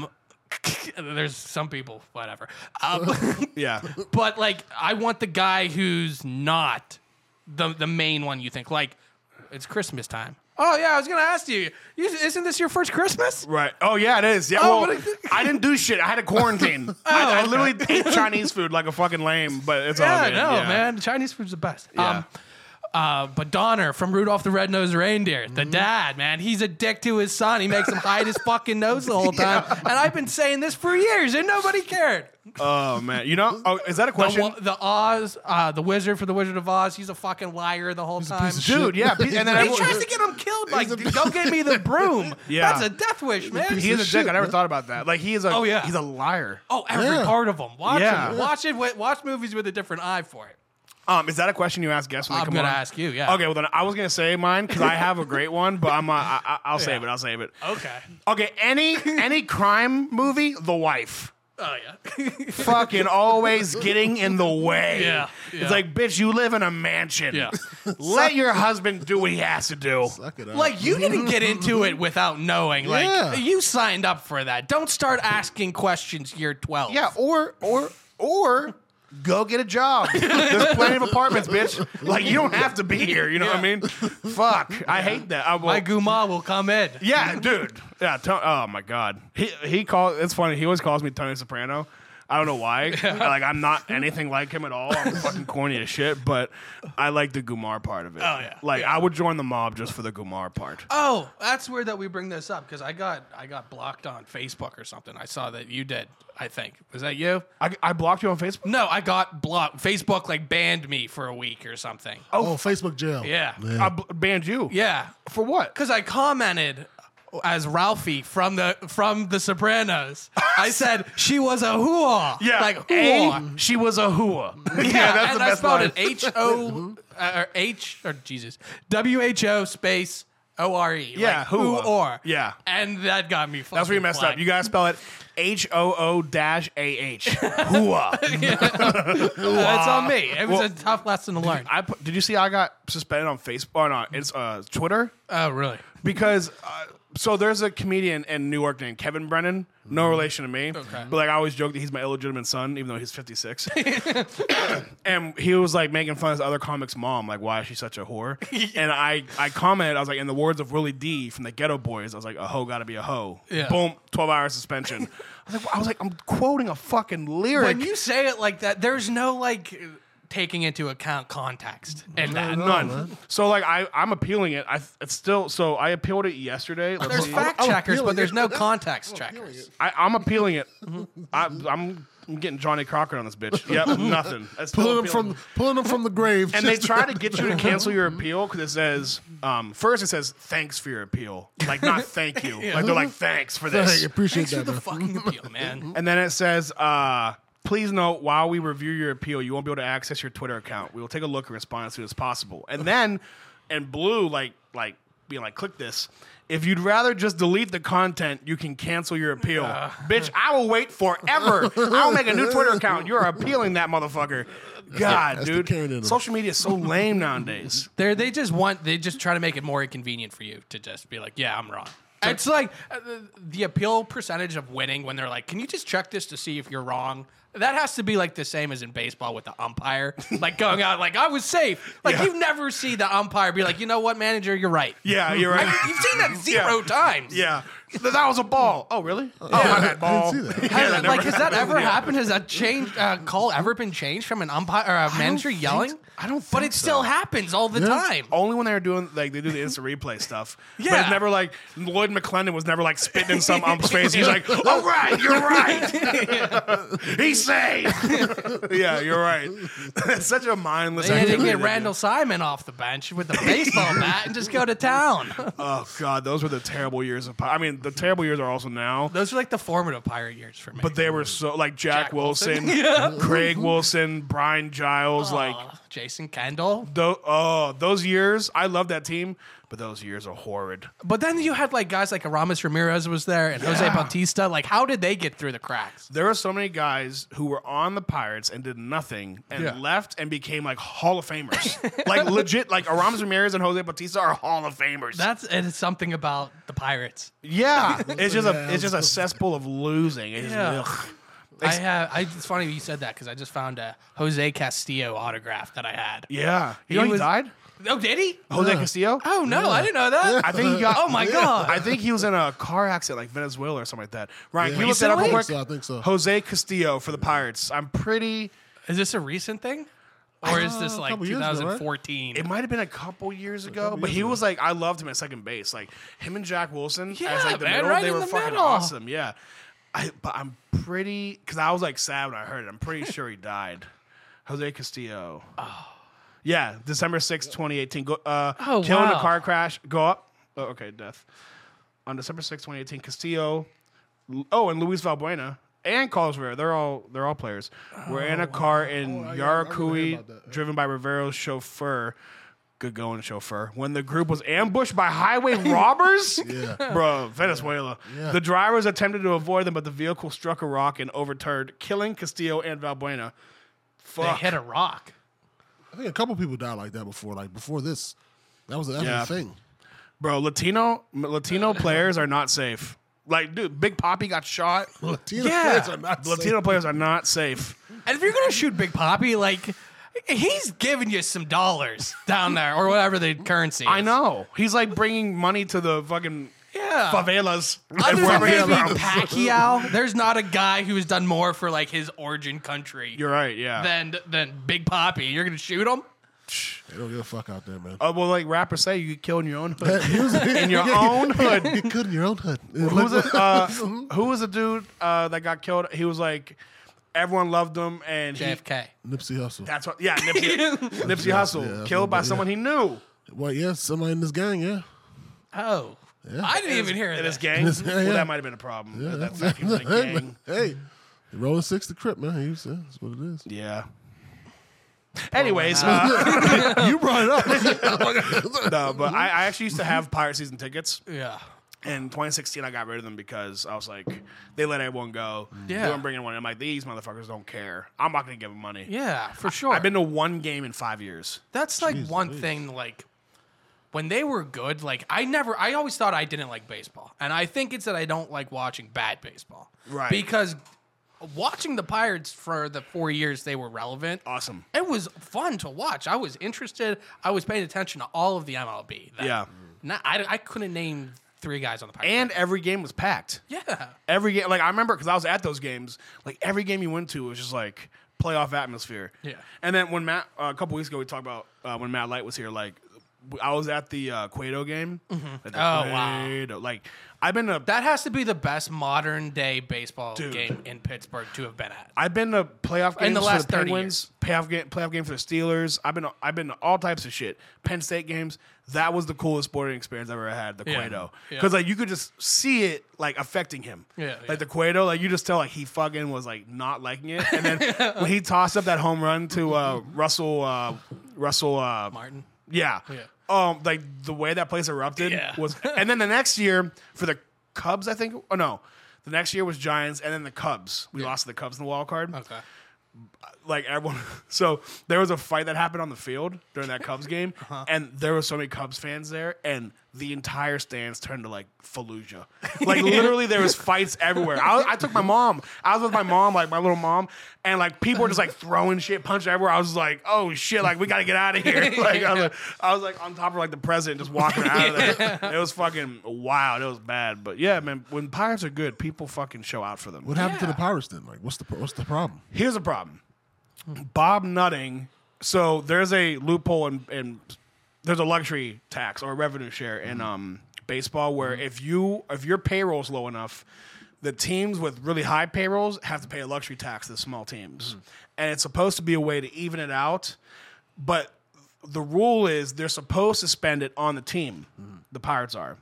There's some people, whatever. Yeah. But like, I want the guy who's not the main one. You think like it's Christmas time. Oh yeah, I was gonna ask you. Isn't this your first Christmas? Right. Oh yeah, it is. Yeah. Oh, well, but I didn't do shit. I had to quarantine. I literally ate Chinese food like a fucking lame. But it's all Yeah, good. no, Yeah. man. Chinese food's the best. Yeah. But Donner from Rudolph the Red-Nosed Reindeer, Mm-hmm. the dad, man, he's a dick to his son. He makes him hide his fucking nose the whole time. And I've been saying this for years, and nobody cared. Oh man. Oh, is that a question? The wizard for the Wizard of Oz, he's a fucking liar the whole time. piece of shit. Dude, yeah. And then He everyone- tries to get him killed. Like, go get me the broom. Yeah. That's a death wish, man. he is a shit, dick. I never man. thought about that. Like he is a. Oh, yeah. He's a liar. Oh, every Yeah. part of him. Watch Yeah. him. Watch movies with a different eye for it. Is that a question you ask guests when they I'm come gonna on? ask you. Yeah. Okay, well then I was gonna say mine because I have a great one, but I'll save it. I'll save it. Okay. Okay, any crime movie, The Wife. Oh yeah. Fucking always getting in the way. Yeah, yeah. It's like, bitch, you live in a mansion. Yeah. Let your husband do what he has to do. Suck it up. Like, you didn't get into it without knowing. Like, Yeah. you signed up for that. Don't start asking questions year 12. Yeah, or go get a job. There's plenty of apartments, bitch. Like, you don't have to be here. You know what I mean? Fuck. I hate that. My Guma will come in. Yeah, dude. Yeah. Oh my God. He called. It's funny. He always calls me Tony Soprano. I don't know why. Like I'm not anything like him at all. I'm fucking corny as shit. But I like the Gumar part of it. Oh, yeah. Like I would join the mob just for the Gumar part. Oh, that's weird that we bring this up because I got blocked on Facebook or something. I saw that you did, I think. Was that you? I blocked you on Facebook. No, I got blocked. Facebook like banned me for a week or something. Oh, Facebook jail. Yeah. I banned you. Yeah. For what? Because I commented as Ralphie from the Sopranos. I said she was a whore. Yeah, like A, whore. she was a whore. Yeah, that's and the I best spelled line. it WHO space ORE. Yeah, like, whore. or. Yeah. And that got me fucking That's where you messed up. flagged. You gotta spell it HOO-AH. Hooah. That's on me. It was a tough lesson to learn. Did you see I got suspended on Facebook on it's Twitter Oh, really? because so there's a comedian in New York named Kevin Brennan, no relation to me, but like I always joke that he's my illegitimate son, even though he's 56. And he was like making fun of his other comic's mom, like why is she such a whore? And I commented, I was like, in the words of Willie D from the Ghetto Boys, I was like, a hoe gotta be a hoe. Yeah. Boom, 12-hour suspension. I was like, I'm quoting a fucking lyric. When you say it like that, there's no like taking into account context in that. None. So like I'm appealing it. It's still so I appealed it yesterday. Let's There's see. fact I'm checkers, appealing but there's it. no context checkers. I'm appealing it. I'm getting Johnny Crockett on this bitch. Yep, nothing. It's still Pulling appealing. them from the grave. And they try to get you to cancel your appeal because it says first it says thanks for your appeal, like not thank you. Like they're like thanks for Hey, this. appreciate Thanks for that, the man. fucking appeal, man. And then it says, please note, while we review your appeal, you won't be able to access your Twitter account. We will take a look and respond as soon as possible. And then, in blue, like being like, click this. If you'd rather just delete the content, you can cancel your appeal. Bitch, I will wait forever. I'll make a new Twitter account. You're appealing that motherfucker. God, That's the dude. Karen in them. Social media is so lame nowadays. They just try to make it more inconvenient for you to just be like, yeah, I'm wrong. It's like the appeal percentage of winning when they're like, can you just check this to see if you're wrong? That has to be like the same as in baseball with the umpire, like going out like I was safe. Like Yeah. you never see the umpire be like, you know what, manager, you're right. Yeah, you're right. You've seen that zero times. Yeah. That was a ball. Oh, really? Oh, my bad, ball. I didn't see that. Has that ever happened? Has that call ever been changed from an umpire or a manager yelling? I don't But think it still so. happens all the time. Only when they're doing like they do the instant replay stuff. But Yeah. it's never like Lloyd McClendon was never like spitting in some ump's face. He's like, "All right, you're right. He's safe." Yeah, you're right. It's such a mindless. They had to activity get they Randall Simon off the bench with the baseball bat and just go to town. do. Oh God, those were the terrible years of. I mean, the terrible years are also now. Those are like the formative Pirate years for me. But they were so like Jack Wilson. Wilson, Craig Wilson, Brian Giles, like Jason Kendall. those years. I love that team, but those years are horrid. But then you had like guys like Aramis Ramirez was there and Jose Bautista. Like, how did they get through the cracks? There were so many guys who were on the Pirates and did nothing and left and became like Hall of Famers. Like legit, like Aramis Ramirez and Jose Bautista are Hall of Famers. It's something about the Pirates. yeah, it's just a cesspool of losing. It's Yeah. ugh. It's funny you said that because I just found a Jose Castillo autograph that I had. Yeah, you know he was- died. Oh, did he? Jose Castillo. Oh no, I didn't know that. I think he got. Oh my god. I think he was in a car accident like Venezuela or something like that. Ryan, can you Yeah. look that up real quick? I think so. Jose Castillo for the Pirates. I'm pretty. Is this a recent thing? Or is this like couple years ago, right? 2014? It might have been a couple years ago, but he was like, I loved him at second base. Like him and Jack Wilson Yeah, as like the man, middle, right they in were the fucking middle. awesome. Yeah, but I'm pretty because I was like sad when I heard it. I'm pretty sure he died. Jose Castillo. Oh. Yeah, December 6th, 2018. Killed in a wow. car crash. Go up. Oh, okay, death. On December 6th, 2018, Castillo. Oh, and Luis Valbuena and Carlos Rivera. They're all players. Were in a car in I remember Yaracuy, hearing about that. driven by Rivero's chauffeur. Good going, chauffeur. When the group was ambushed by highway robbers, bro, Venezuela. Yeah. The drivers attempted to avoid them, but the vehicle struck a rock and overturned, killing Castillo and Valbuena. They Fuck. hit a rock. I think a couple people died like that before. Like before this, that was a thing. Bro, Latino players are not safe. Like, dude, Big Papi got shot. Latino Yeah. players are not Latino safe. players are not safe. And if you're gonna shoot Big Papi, like he's giving you some dollars down there or whatever the currency is. I know. He's like bringing money to the fucking Yeah. favelas. Other and than wherever he maybe is. Pacquiao, there's not a guy who's done more for like his origin country You're right, yeah. than Big Papi. You're gonna shoot him? They don't give a fuck out there, man. Well, like rappers say, you get killed in your own hood. In your own hood. Get good in your own hood. Who was the dude that got killed? He was like, everyone loved him, and JFK. Nipsey Hussle. that's what. Yeah, Nipsey Hussle yeah, killed by yeah. someone he knew. Well, yeah, somebody in this gang, yeah. Oh. I didn't even hear in that. his gang. Yeah, Well, yeah. that might have been a problem. That fact he was in a gang. Hey, rolling 6 the Crip, man. That's what it is. Yeah. Anyways, You brought it up. no, but I actually used to have Pirate season tickets. Yeah. In 2016, I got rid of them because I was like, they let everyone go. Yeah. They weren't bringing one. I'm like, these motherfuckers don't care. I'm not going to give them money. Yeah, for sure. I've been to one game in 5 years. That's like one thing, like, when they were good, like, I always thought I didn't like baseball. And I think it's that I don't like watching bad baseball. Right. Because watching the Pirates for the 4 years they were relevant, Awesome. it was fun to watch. I was interested. I was paying attention to all of the MLB. Yeah. I couldn't name 3 guys on the Pirates. And every game was packed. Yeah. Every game, like I remember because I was at those games. Like every game you went to was just like playoff atmosphere. Yeah. And then when Matt a couple weeks ago we talked about when Matt Light was here, like I was at the Cueto game. At the wow. Cueto. Like I've been to That has to be the best modern day baseball Dude. game in Pittsburgh to have been at. I've been to playoff games In the last for the 30 Penguins, playoff game for the Steelers. I've been to all types of shit. Penn State games. That was the coolest sporting experience I've ever had. The Yeah. Cueto, Yeah. because like you could just see it like affecting him. Yeah, like yeah. the Cueto, like you just tell like he fucking was like not liking it. And then when he tossed up that home run to Russell Martin. yeah. Yeah. Like the way that place erupted Yeah. was, and then the next year for the Cubs, I think. Oh no, the next year was Giants, and then the Cubs. We lost to the Cubs in the wild card. Okay. Like everyone, so there was a fight that happened on the field during that Cubs game, and there were so many Cubs fans there, and the entire stands turned to like Fallujah. Like literally, there was fights everywhere. I took my mom. I was with my mom, like my little mom, and like people were just like throwing shit, punching everywhere. I was like, oh shit, like we gotta get out of here. Like I was like on top of like the president, just walking out of there. It was fucking wild. It was bad, but yeah, man. When Pirates are good, people fucking show out for them. What happened to Yeah. the Pirates then? Like, what's the problem? Here's the problem. Bob Nutting. So there's a loophole in there's a luxury tax or a revenue share in baseball where if your payroll's low enough, the teams with really high payrolls have to pay a luxury tax to the small teams. And it's supposed to be a way to even it out, but the rule is they're supposed to spend it on the team. The Pirates are.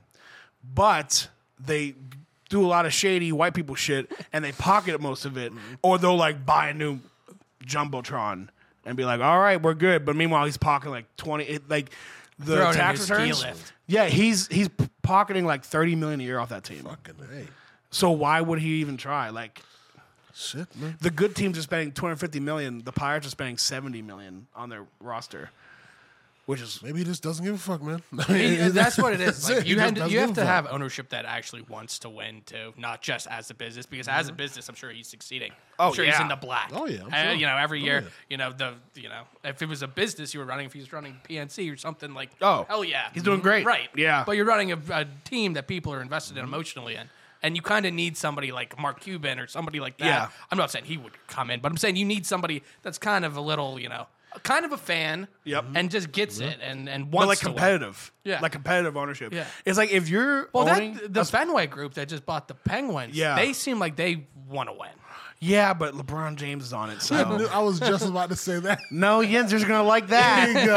But they do a lot of shady white people shit and they pocket most of it, or they'll like buy a new Jumbotron and be like, all right, we're good. But meanwhile, he's pocketing like 20, like the Throw it in tax his ski returns. lift. Yeah, he's pocketing like $30 million a year off that team. Fucking hey, So why would he even try? Like shit, man. the good teams are spending $250 million. The Pirates are spending $70 million on their roster, which is Maybe he just doesn't give a fuck, man. That's what it is. That's Like, it. you He have, just doesn't you have give a to fuck. have ownership that actually wants to win too, not just as a business. Because as a business, I'm sure he's succeeding. Oh, I'm sure he's yeah. in the black. Oh, yeah, I'm sure. You know, every Oh, year, yeah. if it was a business you were running, if he was running PNC or something like, Oh, hell yeah, he's doing great. right? Yeah. but you're running a team that people are invested in emotionally in. And you kind of need somebody like Mark Cuban or somebody like that. Yeah. I'm not saying he would come in, but I'm saying you need somebody that's kind of a little, kind of a fan. Yep. And just gets it and but wants like to win. competitive. Yeah. Like competitive ownership. Yeah. It's like if you're Well, owning the Fenway group that just bought the Penguins, Yeah. they seem like they want to win. yeah, but LeBron James is on it. So I was just about to say that. no, Yenser's gonna like Here that. you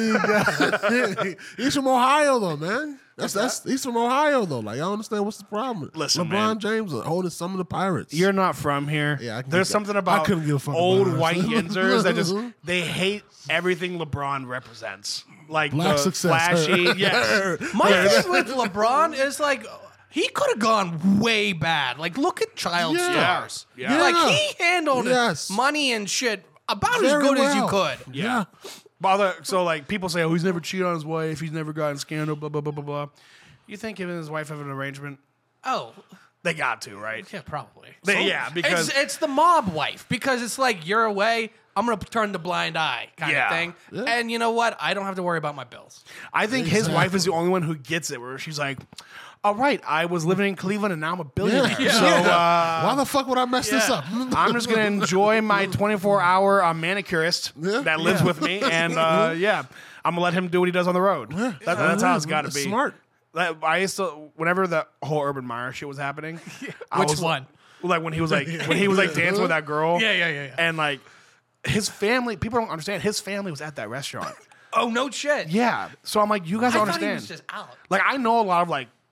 go. Here you go. He's from Ohio, though, man. He's from Ohio, though. Like, I don't understand what's the problem. Listen, LeBron man. James holding some of the Pirates. You're not from here. Yeah, I can There's get that. something I about couldn't give a fuck old about white us. Yinzers that just they hate everything LeBron represents. Like Black the success. flashy, yes. My thing with LeBron is like he could have gone way bad. Like look at child Yeah. stars. Yeah. Like he handled Yes. money and shit about Very as good as you well. could. Yeah. So like people say, oh, he's never cheated on his wife. He's never gotten scandal. Blah blah blah blah blah. You think him and his wife have an arrangement? Oh, They got to, right? yeah, probably. Yeah, because it's the mob wife because it's like you're away. I'm gonna turn the blind eye kind Yeah. of thing. Yeah. And you know what? I don't have to worry about my bills. I think his wife is the only one who gets it. Where she's like, all right, I was living in Cleveland and now I'm a billionaire. Yeah. So Why the fuck would I mess this up? I'm just gonna enjoy my 24-hour manicurist Yeah. that lives with me, and I'm gonna let him do what he does on the road. That's how it's got to be. Smart. Like, I used to, whenever the whole Urban Meyer shit was happening, I Which was- one? Like when he was like dancing with that girl. Yeah. And like his family, people don't understand. His family was at that restaurant. Oh no shit. Yeah. So I'm like, you guys I don't thought he understand. was just out. Like I know a lot of like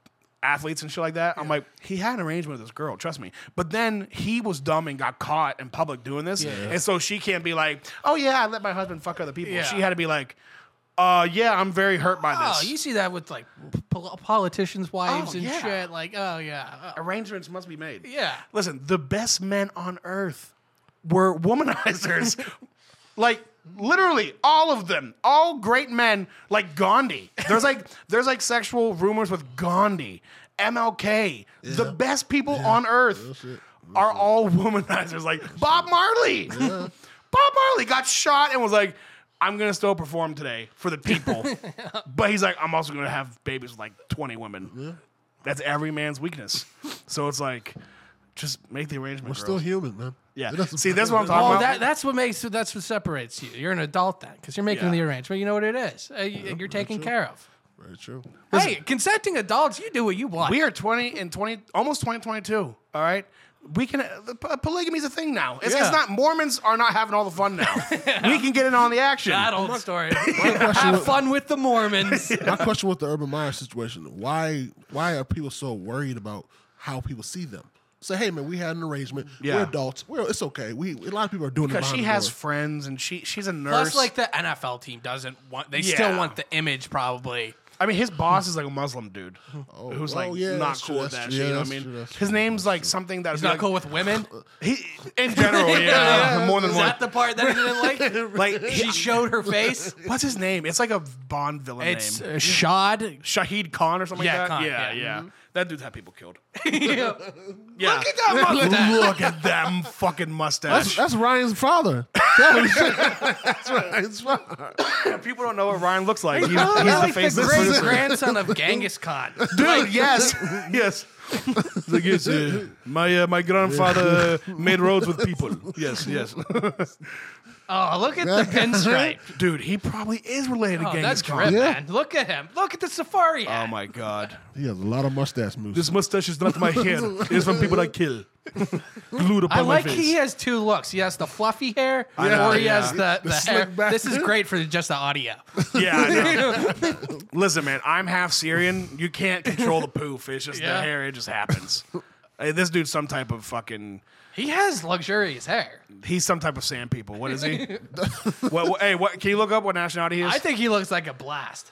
athletes and shit like that. I'm like, he had an arrangement with this girl, trust me. But then he was dumb and got caught in public doing this. And so she can't be like, oh yeah, I let my husband fuck other people. Yeah. She had to be like, yeah, I'm very hurt by Oh, this. you see that with like politicians' wives Oh, and yeah. shit. Like, oh yeah, Arrangements must be made. yeah. Listen, the best men on earth were womanizers. Like, literally, all of them. All great men, like Gandhi. There's like sexual rumors with Gandhi, MLK. The best people on earth are all womanizers. Like Bob Marley. Bob Marley got shot and was like, I'm going to still perform today for the people. But he's like, I'm also going to have babies with like 20 women. Yeah. That's every man's weakness. So it's like, just make the arrangement. We're still human, man. Yeah. It doesn't- See, that's what I'm talking Oh, about. that's what separates you. You're an adult then, because you're making Yeah. the arrangement. You know what it is. You're taken care of. Very true. Hey, consenting adults, you do what you want. We are 20 and 20, almost 2022. All right. We can, polygamy is a thing now. It's Yeah. not, Mormons are not having all the fun now. We can get in on the action. that old story. Have fun with the Mormons. My question with the Urban Meyer situation: Why are people so worried about how people see them? Say, hey man, we had an arrangement. Yeah. We're adults. It's okay. A lot of people are doing it Because behind she the has door. friends and she's a nurse. Plus, like the NFL team doesn't want. They still Yeah. want the image, probably. I mean, his boss is like a Muslim dude who's like yeah, not that's cool true, with that's that true. shit. Yeah, You know what that's I true, mean? that's His name's like something that He's not cool with women. He, in general, yeah, more than Is one. that the part that he didn't like? Like, She showed her face. what's his name? It's like a Bond villain It's name. Shad. Shahid Khan or something Yeah, like that. Khan, yeah, yeah. yeah. That dude's had people killed. Yeah. Yeah. Look at that mustache. Look at that fucking mustache. That's Ryan's father. That's Ryan's father. People don't know what Ryan looks like. He's He's the like face the of great this person. grandson of Genghis Khan. Dude, yes. Yes. Like, yes, my grandfather made roads with people. Yes, yes. Oh, look at the pinstripe. Dude, he probably is related to Oh, Genghis that's Khan. drip, Yeah. man. Look at him. Look at the safari Oh hat. my god. He has a lot of mustache moves. This mustache is not my hair. It is from people I kill. Glued upon I like my face. he has two looks. He has the fluffy hair, know, or he yeah. has the hair. slick back. This is great for just the audio. Yeah, I know. Listen, man, I'm half Syrian. You can't control the poof. It's just the Yeah. hair. It just happens. Hey, this dude's some type of fucking... He has luxurious hair. He's some type of sand people. What is he? Hey, what? Can you look up what nationality he is? I think he looks like a blast.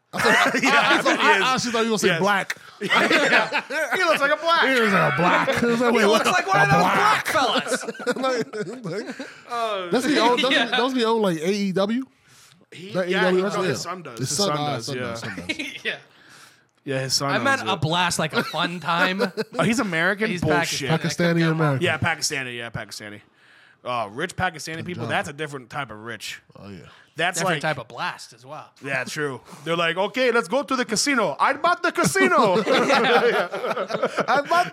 I honestly thought you were going to say Yes. black. he looks like a black. He was like a black. I was like, He wait, looks what? like one of those black fellas. Doesn't he own, Yeah. doesn't he own like AEW? That Yeah, AEW no, wrestling? his son does. His His son, son does, son yeah. does, son does. Yeah. Yeah, his son I meant owns a it. blast, like a fun time. Oh, he's American? He's Bullshit. Pakistani. Pakistani American. Yeah, Pakistani. Yeah, Pakistani. Rich Pakistani people, that's a different type of rich. Oh, yeah. That's Different like... type of blast as well. Yeah, true. They're like, okay, let's go to the casino. I bought the casino. I bought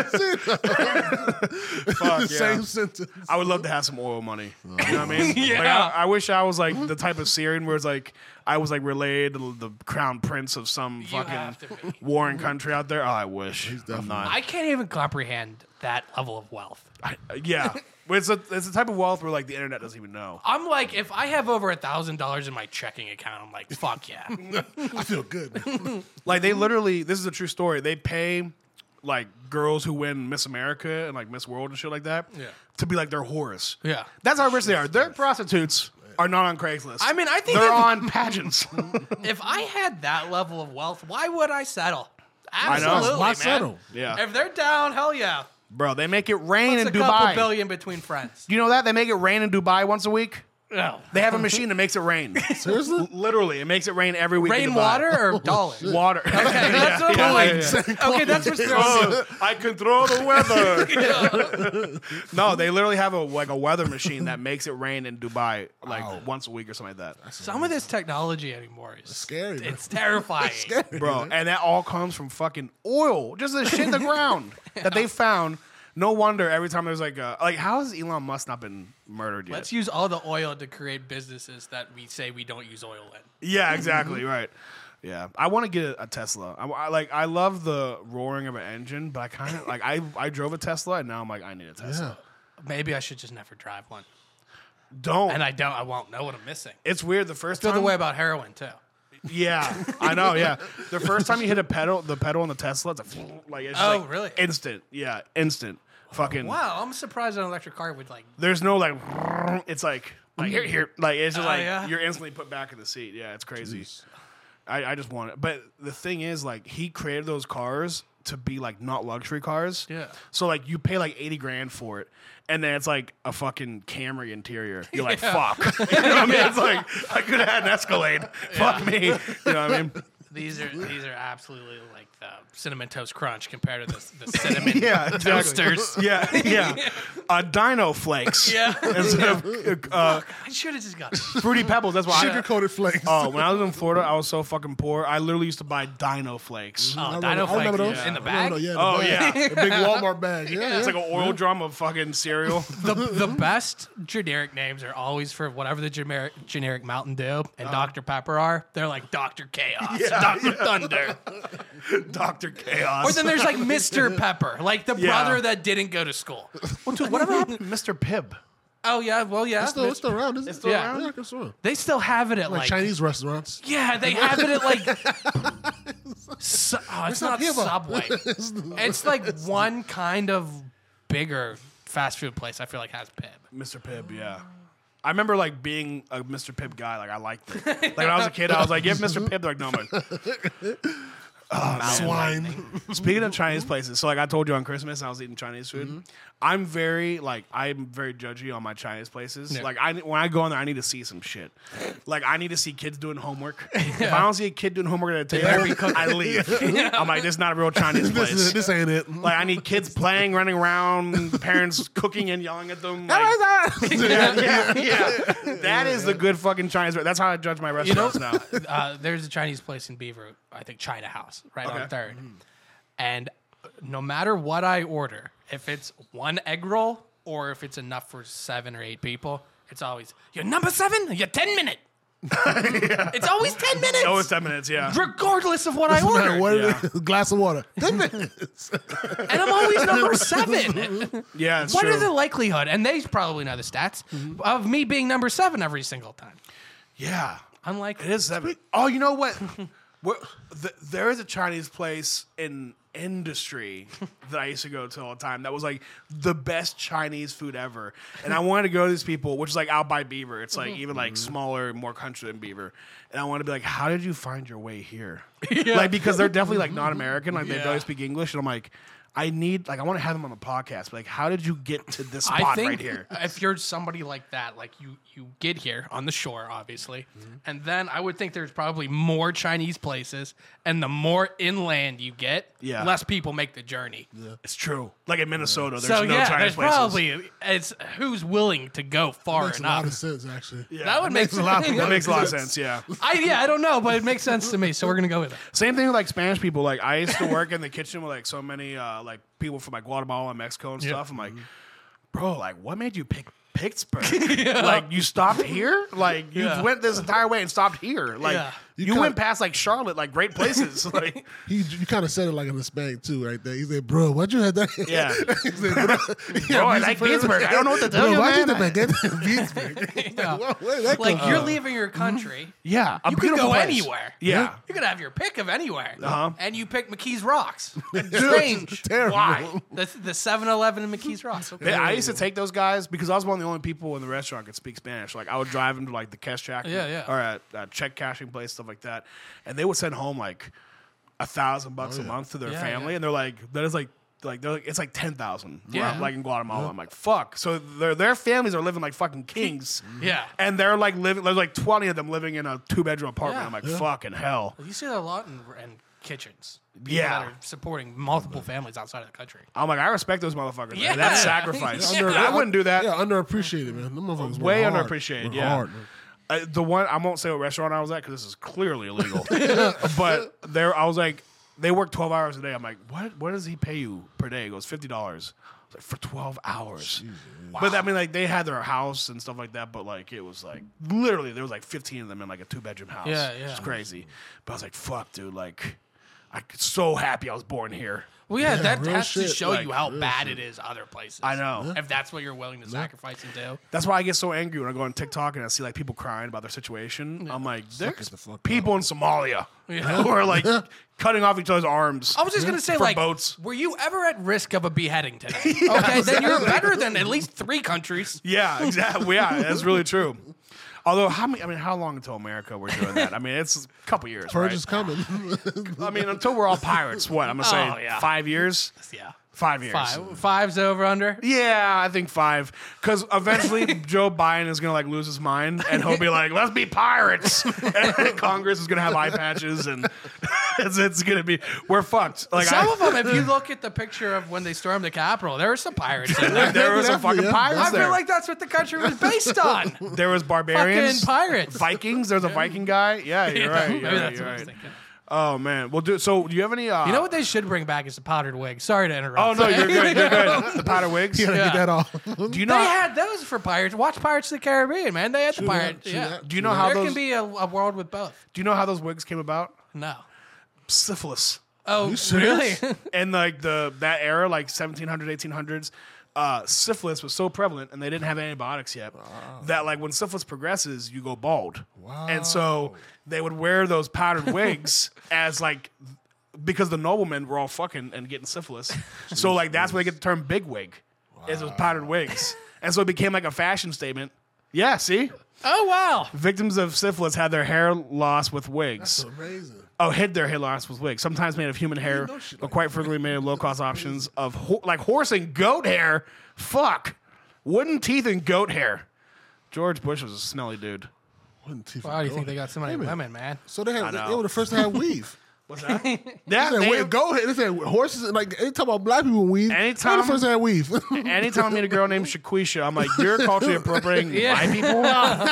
the Fuck, yeah. same sentence. I would love to have some oil money. You know what I mean? Yeah. Like, I wish I was like the type of Syrian where it's like I was like related to the crown prince of some have to fucking be. warring country out there. Oh, I wish. I'm not. I can't even comprehend that level of wealth. Yeah. But it's a type of wealth where like the internet doesn't even know. I'm like, if I have over $1,000 in my checking account, I'm like, fuck yeah. I feel good. Like they literally, this is a true story. They pay like girls who win Miss America and like Miss World and shit like that to be like their whores. Yeah. That's how rich they are. Their prostitutes are not on Craigslist. I mean, I think they're if- on pageants. If I had that level of wealth, why would I settle? know. Absolutely, Why man. settle? Yeah. If they're down, hell yeah. Bro, they make it rain It's in a couple Dubai. billion between friends. You know that? They make it rain in Dubai once a week. No. They have a machine that makes it rain. Seriously? Literally, it makes it rain every week. in Rain Dubai. water or dollars? Water. Okay, that's what I'm like. Okay, that's what's throwing me. I control the weather. No, they literally have a weather machine that makes it rain in Dubai like once a week or something like that. Some of this technology anymore is Scary, man. It's terrifying. Bro, and that all comes from fucking oil. Just the shit in the ground that they found. No wonder every time there's like how has Elon Musk not been murdered yet? Let's use all the oil to create businesses that we say we don't use oil in. Yeah, exactly. Right. Yeah, I want to get a Tesla. I love the roaring of an engine, but I kind of like I drove a Tesla and now I'm like I need a Tesla. Yeah. Maybe I should just never drive one. Don't. And I won't know what I'm missing. It's weird. The first Feel time the way about heroin too. Yeah, I know. Yeah, the first time you hit the pedal on the Tesla, it's like it's just really? instant. Yeah, instant. Fucking. Wow, I'm surprised an electric car would like. There's no like. It's like here. Like it's just like yeah? you're instantly put back in the seat. Yeah, it's crazy. I just want it. But the thing is, like, he created those cars to be like not luxury cars. Yeah. So like you pay like $80,000 for it, and then it's like a fucking Camry interior. You're like, fuck. You know what I mean? It's like I could have had an Escalade. Fuck me. You know what I mean? These are absolutely like the Cinnamon Toast Crunch compared to the cinnamon Yeah, exactly. toasters. Yeah. Dino Flakes. Yeah. Instead of I should have just got. Fruity Pebbles. That's why. Sugar coated flakes. Oh, when I was in Florida, I was so fucking poor. I literally used to buy Dino Flakes. Oh, I Dino remember Flakes those. in the I bag. remember, Oh, the bag. yeah. The big Walmart bag. Yeah, It's like an oil drum of fucking cereal. The best generic names are always for whatever the generic Mountain Dew and Dr. Pepper are. They're like Dr. Chaos, Dr. Thunder. Dr. Chaos. Or then there's like Mr. Pepper, like the brother that didn't go to school. Well, dude, whatever happened to Mr. Pibb? Oh yeah, well yeah. It's still around, isn't it? still Yeah. around? Yeah, it's still around. They still have it at Like like Chinese restaurants. Yeah, they have it at like. It's not not Pibba. Subway. It's like one kind of bigger fast food place. I feel like has Pib. Mr. Pibb, yeah. I remember like being a Mr. Pibb guy. Like I liked it. Like when I was a kid, I was like, "Give Mr. Pibb." They're like, "No, man." Swine. Speaking of Chinese places, so like I told you on Christmas, I was eating Chinese food. I'm very judgy on my Chinese places. Yeah. Like when I go in there, I need to see some shit. Like I need to see kids doing homework. If I don't see a kid doing homework at a table, I leave. I'm like, this is not a real Chinese place. This ain't it. Like I need kids playing, running around, parents cooking and yelling at them. Like, yeah. That is the good fucking Chinese. That's how I judge my restaurants now. There's a Chinese place in Beaver, I think China House, right Okay. on 3rd. And no matter what I order, if it's one egg roll or if it's enough for 7 or 8 people, it's always, you're number 7, you're 10 minute. It's always 10 minutes. Always 10 minutes, yeah. Regardless of what I order. What Yeah. is it? Glass of water. 10 minutes. And I'm always number 7. Yeah, it's What true. are the likelihood, and they probably know the stats, of me being number 7 every single time? Yeah. Unlike It is 7. Oh, you know what? There is a Chinese place in Industry that I used to go to all the time that was like the best Chinese food ever. And I wanted to go to these people, which is like out by Beaver. It's like even like smaller, more country than Beaver. And I want to be like, how did you find your way here? Like, because they're definitely like not American. Like they Yeah. don't speak English. And I'm like, I want to have them on the podcast. But like, how did you get to this spot I think right here? if you're somebody like that, like you get here on the shore, obviously, and then I would think there's probably more Chinese places, and the more inland you get, Yeah. less people make the journey. It's true. Like in Minnesota, there's So no yeah, Chinese there's places. probably it's who's willing to go far Makes a lot of enough. sense, actually. Yeah. That would make a lot of- That makes a lot of sense, yeah. I don't know, but it makes sense to me. So we're gonna go with it. Same thing with like Spanish people. Like I used to work in the kitchen with like so many like people from like Guatemala and Mexico and stuff. I'm like, bro, like what made you pick Pittsburgh? Like you stopped here? Like you Yeah. went this entire way and stopped here? Like Yeah. you went past like Charlotte, like great places. Like You kind of said it like in Hispanic too, right there. He said, "Bro, why'd you have that?" yeah, He said, "Bro, bro, I like Pittsburgh. I don't know what to tell Bro, you, why'd you man. have that Pittsburgh?" Yeah. Where did that Like come you're from? leaving your country. Yeah, a You could beautiful go place. anywhere. Yeah. You could have your pick of anywhere. Uh-huh. And you pick McKee's Rocks. Strange. Terrible. Why? The 7-Eleven in McKee's Rocks. Okay. I used to take those guys because I was one of the only people in the restaurant that could speak Spanish. Like I would drive them to like the cash check, Yeah. or a check cashing place, stuff like that, and they would send home like $1,000 a month to their Yeah, family, yeah. and they're like, that is like they're like it's like 10,000, Yeah. like in Guatemala. I'm like, fuck. So their families are living like fucking kings, Yeah. and they're like living. There's like 20 of them living in a 2-bedroom apartment. Yeah. I'm like, fucking hell. You see that a lot in kitchens. People Yeah. that are supporting multiple families outside of the country. I'm like, I respect those motherfuckers. Yeah. Man. That's sacrifice. Yeah. I wouldn't do that. Yeah, underappreciated, man. Them motherfuckers work Way hard. underappreciated, Work yeah. hard, man. The one I won't say what restaurant I was at because this is clearly illegal. But I was like, they work 12 hours a day. I'm like, what does he pay you per day? He goes $50. I was like, for 12 hours. But I mean, like they had their house and stuff like that. But like it was like literally there was like 15 of them in like a 2-bedroom house. Yeah, It's yeah. crazy. But I was like, fuck, dude. Like I'm so happy I was born here. Well, yeah, that real has to shit, show like, you how real bad shit. it is other places. I know. If that's what you're willing to sacrifice and do. That's why I get so angry when I go on TikTok and I see like people crying about their situation. I'm like, there's the fuck people in Somalia Yeah. who are like cutting off each other's arms. I was just gonna say, For like, boats. were you ever at risk of a beheading today? Okay, then you're better than at least 3 countries. Yeah, exactly. Yeah, that's really true. Although, how long until America we're doing that? I mean, it's a couple years, Purge right? is coming. I mean, until we're all pirates, what? I'm gonna say Oh, yeah. 5 years. Yeah. 5 years. Five's over under. Yeah, I think 5. Because eventually Joe Biden is gonna like lose his mind, and he'll be like, "Let's be pirates." And Congress is gonna have eye patches, and it's gonna be we're fucked. Like Some of them, if you look at the picture of when they stormed the Capitol, there were some pirates in there. there was some fucking Yeah. pirates I there. feel like that's what the country was based on. There was barbarians, Fucking pirates. Vikings. There's a Viking guy. Yeah, you're right. Maybe You're right. that's You're what I was right. thinking. Oh man. Well, dude. So, do you have any? You know what they should bring back is the powdered wig. Sorry to interrupt. Oh no, you're good. You're good. The powder wigs. You gotta Yeah. get that off. Do you They know? had those for pirates. Watch Pirates of the Caribbean, man. They had the pirate. true Yeah. that. Do you know how There those? can be a world with both. Do you know how those wigs came about? No. Syphilis. Oh, serious? really? And like that era, like 1700s, 1800s, syphilis was so prevalent, and they didn't have antibiotics yet. That like when syphilis progresses, you go bald. Wow. And so they would wear those powdered wigs as like because the noblemen were all fucking and getting syphilis. So like that's where they get the term big wig, is those powdered wigs. And so it became like a fashion statement. Yeah, see? Oh, wow. Victims of syphilis had their hair lost with wigs. Amazing. Oh, hid their hair loss with wigs. Sometimes made of human hair, know shit but like quite frequently made of low-cost options of like horse and goat hair. Fuck, wooden teeth and goat hair. George Bush was a smelly dude. Why do you think they got so many women, man? So they I know. were the first to have weave. What's that? They yeah, said, they- wait, go ahead. They said horses, like, anytime about black people weave, Anytime- they're the first to have weave. anytime I meet a girl named Shaquisha, I'm like, you're culturally appropriating Yeah. my people.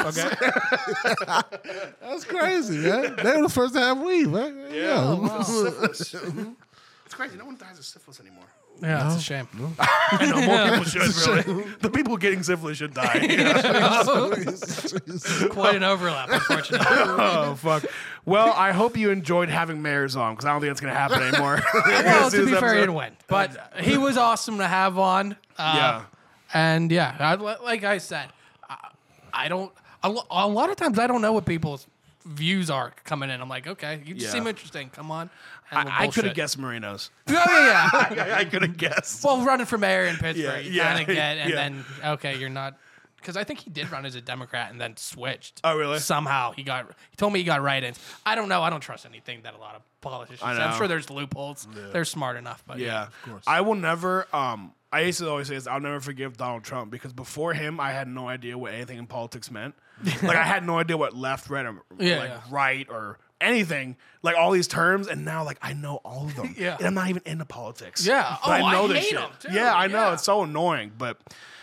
Okay. That's crazy, man. They were the first to have weave, man. Yeah. Syphilis. It's crazy. No one dies of syphilis anymore. Yeah, it's a shame. I know more people should really. The people getting syphilis should die. Quite an overlap, unfortunately. Oh fuck. Well, I hope you enjoyed having Mayers on because I don't think it's gonna happen anymore. Well, As to soon be as fair, he episode- didn't win. But he was awesome to have on. Yeah. And yeah, like I said, I don't. A lot of times I don't know what people's views are coming in. I'm like, okay, you just Yeah. seem interesting. Come on. And we'll I could have bullshit. guessed Marinos. Yeah. I could have guessed. Well, running for mayor in Pittsburgh, Yeah, you yeah, kind of get, and yeah. then okay, you're not. Because I think he did run as a Democrat and then switched. Oh, really? Somehow he told me he got write-ins. I don't know. I don't trust anything that a lot of politicians I say. I'm know. sure there's loopholes. They're smart enough, but Yeah. Of course. I will never. I used to always say this. I'll never forgive Donald Trump because before him, I had no idea what anything in politics meant. Like I had no idea what left, right, or Yeah, like yeah. right or anything. Like all these terms, and now like I know all of them. Yeah. And I'm not even into politics. Yeah. But Oh, I know I this hate shit. 'em, too. Yeah, I know. Yeah. It's so annoying, but.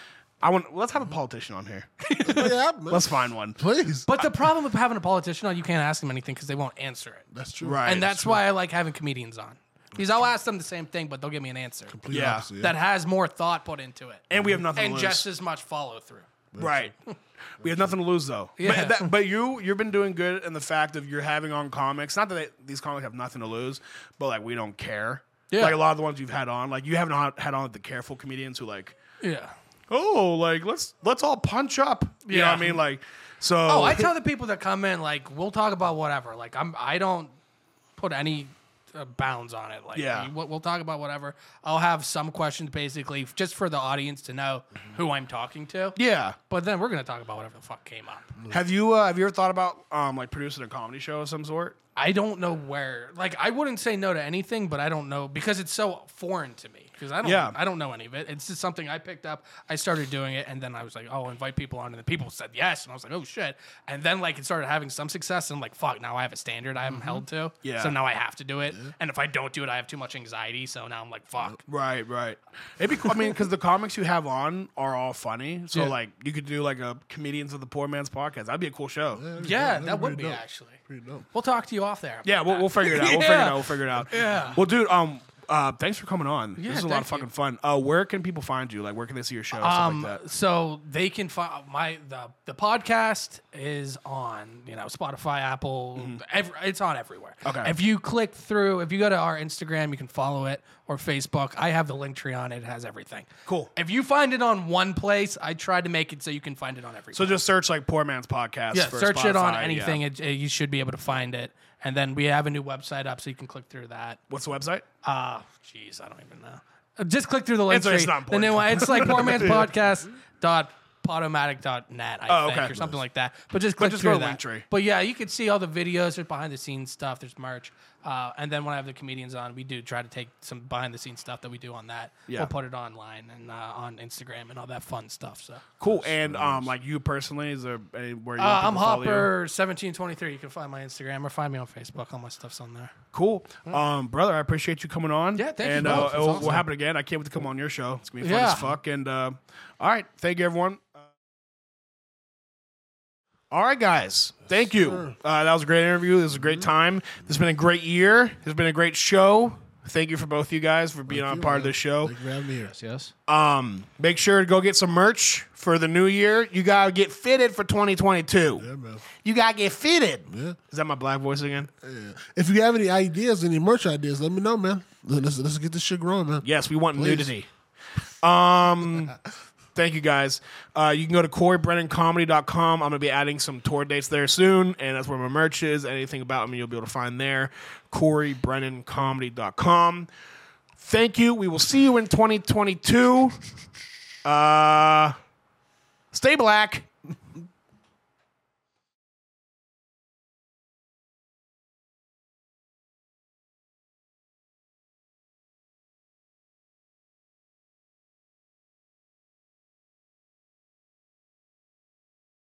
Let's have a politician on here. Yeah, man. Let's find one. Please. But the problem with having a politician on, you can't ask them anything because they won't answer it. That's true. Right. And that's why I like having comedians on. Because I'll ask them the same thing, but they'll give me an answer Complete Yeah. opposite, that has more thought put into it. And we have nothing And to lose. just as much follow through. Right. We have nothing to lose though. Yeah. But you've been doing good in the fact of you're having on comics. Not that these comics have nothing to lose, but like we don't care. Yeah. Like a lot of the ones you've had on, like you haven't had on the careful comedians who like, Yeah. oh, like let's all punch up. You know what I Yeah. mean? Like so. Oh, I tell the people that come in, like, we'll talk about whatever. Like, I don't put any bounds on it. Like, Yeah. we'll talk about whatever. I'll have some questions basically just for the audience to know who I'm talking to. Yeah. But then we're gonna talk about whatever the fuck came up. Have you ever thought about like producing a comedy show of some sort? I don't know where. Like, I wouldn't say no to anything, but I don't know because it's so foreign to me. Because I don't know any of it. It's just something I picked up. I started doing it, and then I was like, "Oh, invite people on," and then people said yes, and I was like, "Oh shit!" And then like it started having some success, and I'm like, "Fuck!" Now I have a standard I'm held to. Yeah. So now I have to do it, and if I don't do it, I have too much anxiety. So now I'm like, "Fuck." Right. It'd be cool. I mean, because the comics you have on are all funny. So Yeah. like you could do like a Comedians of the Poor Man's Podcast. That'd be a cool show. Yeah, that'd that be would be pretty dope. actually. Pretty dope. We'll talk to you off there. Yeah, we'll figure it out. We'll figure it out. Yeah. Well, dude, Thanks for coming on. Yeah, This is a lot of thank you. fucking fun. Where can people find you? Like, where can they see your show? Stuff like that. So they can find the podcast is on Spotify, Apple, it's on everywhere. Okay. If you click through, if you go to our Instagram, you can follow it, or Facebook. I have the link tree on it. It has everything. Cool. If you find it on one place, I tried to make it so you can find it on everywhere. So just search like Poor Man's Podcast. yeah, for search it on Spotify, anything. yeah. You should be able to find it. And then we have a new website up, so you can click through that. What's the website? Jeez, I don't even know. Just click through the link It's tree. not The new one. It's like poormanspodcast.podomatic.net, I think, okay. or something like that. But just click just through go to that. Linktree. But yeah, you can see all the videos. There's behind the scenes stuff. There's merch. And then when I have the comedians on, we do try to take some behind the scenes stuff that we do on that. Yeah. We'll put it online and on Instagram and all that fun stuff. So Cool. And like you personally, is there anywhere you want I'm people to follow you? Hopper1723. You can find my Instagram or find me on Facebook. All my stuff's on there. Cool. Brother, I appreciate you coming on. Yeah, thank you and, both. It's we'll awesome. happen again. I can't wait to come on your show. It's going to be fun Yeah. as fuck. And all right. Thank you, everyone. All right, guys. Thank you. Sure. That was a great interview. This was a great time. This has been a great year. This has been a great show. Thank you for both of you guys for being on part of this show. Thank you for having me here. Yes. Make sure to go get some merch for the new year. You got to get fitted for 2022. Yeah, man. You got to get fitted. Yeah. Is that my black voice again? Yeah. If you have any ideas, any merch ideas, let me know, man. Let's get this shit growing, man. Yes, we want Please. nudity. Thank you, guys. You can go to CoreyBrennanComedy.com. I'm going to be adding some tour dates there soon, and that's where my merch is. Anything about me, you'll be able to find there. CoreyBrennanComedy.com. Thank you. We will see you in 2022. Stay black.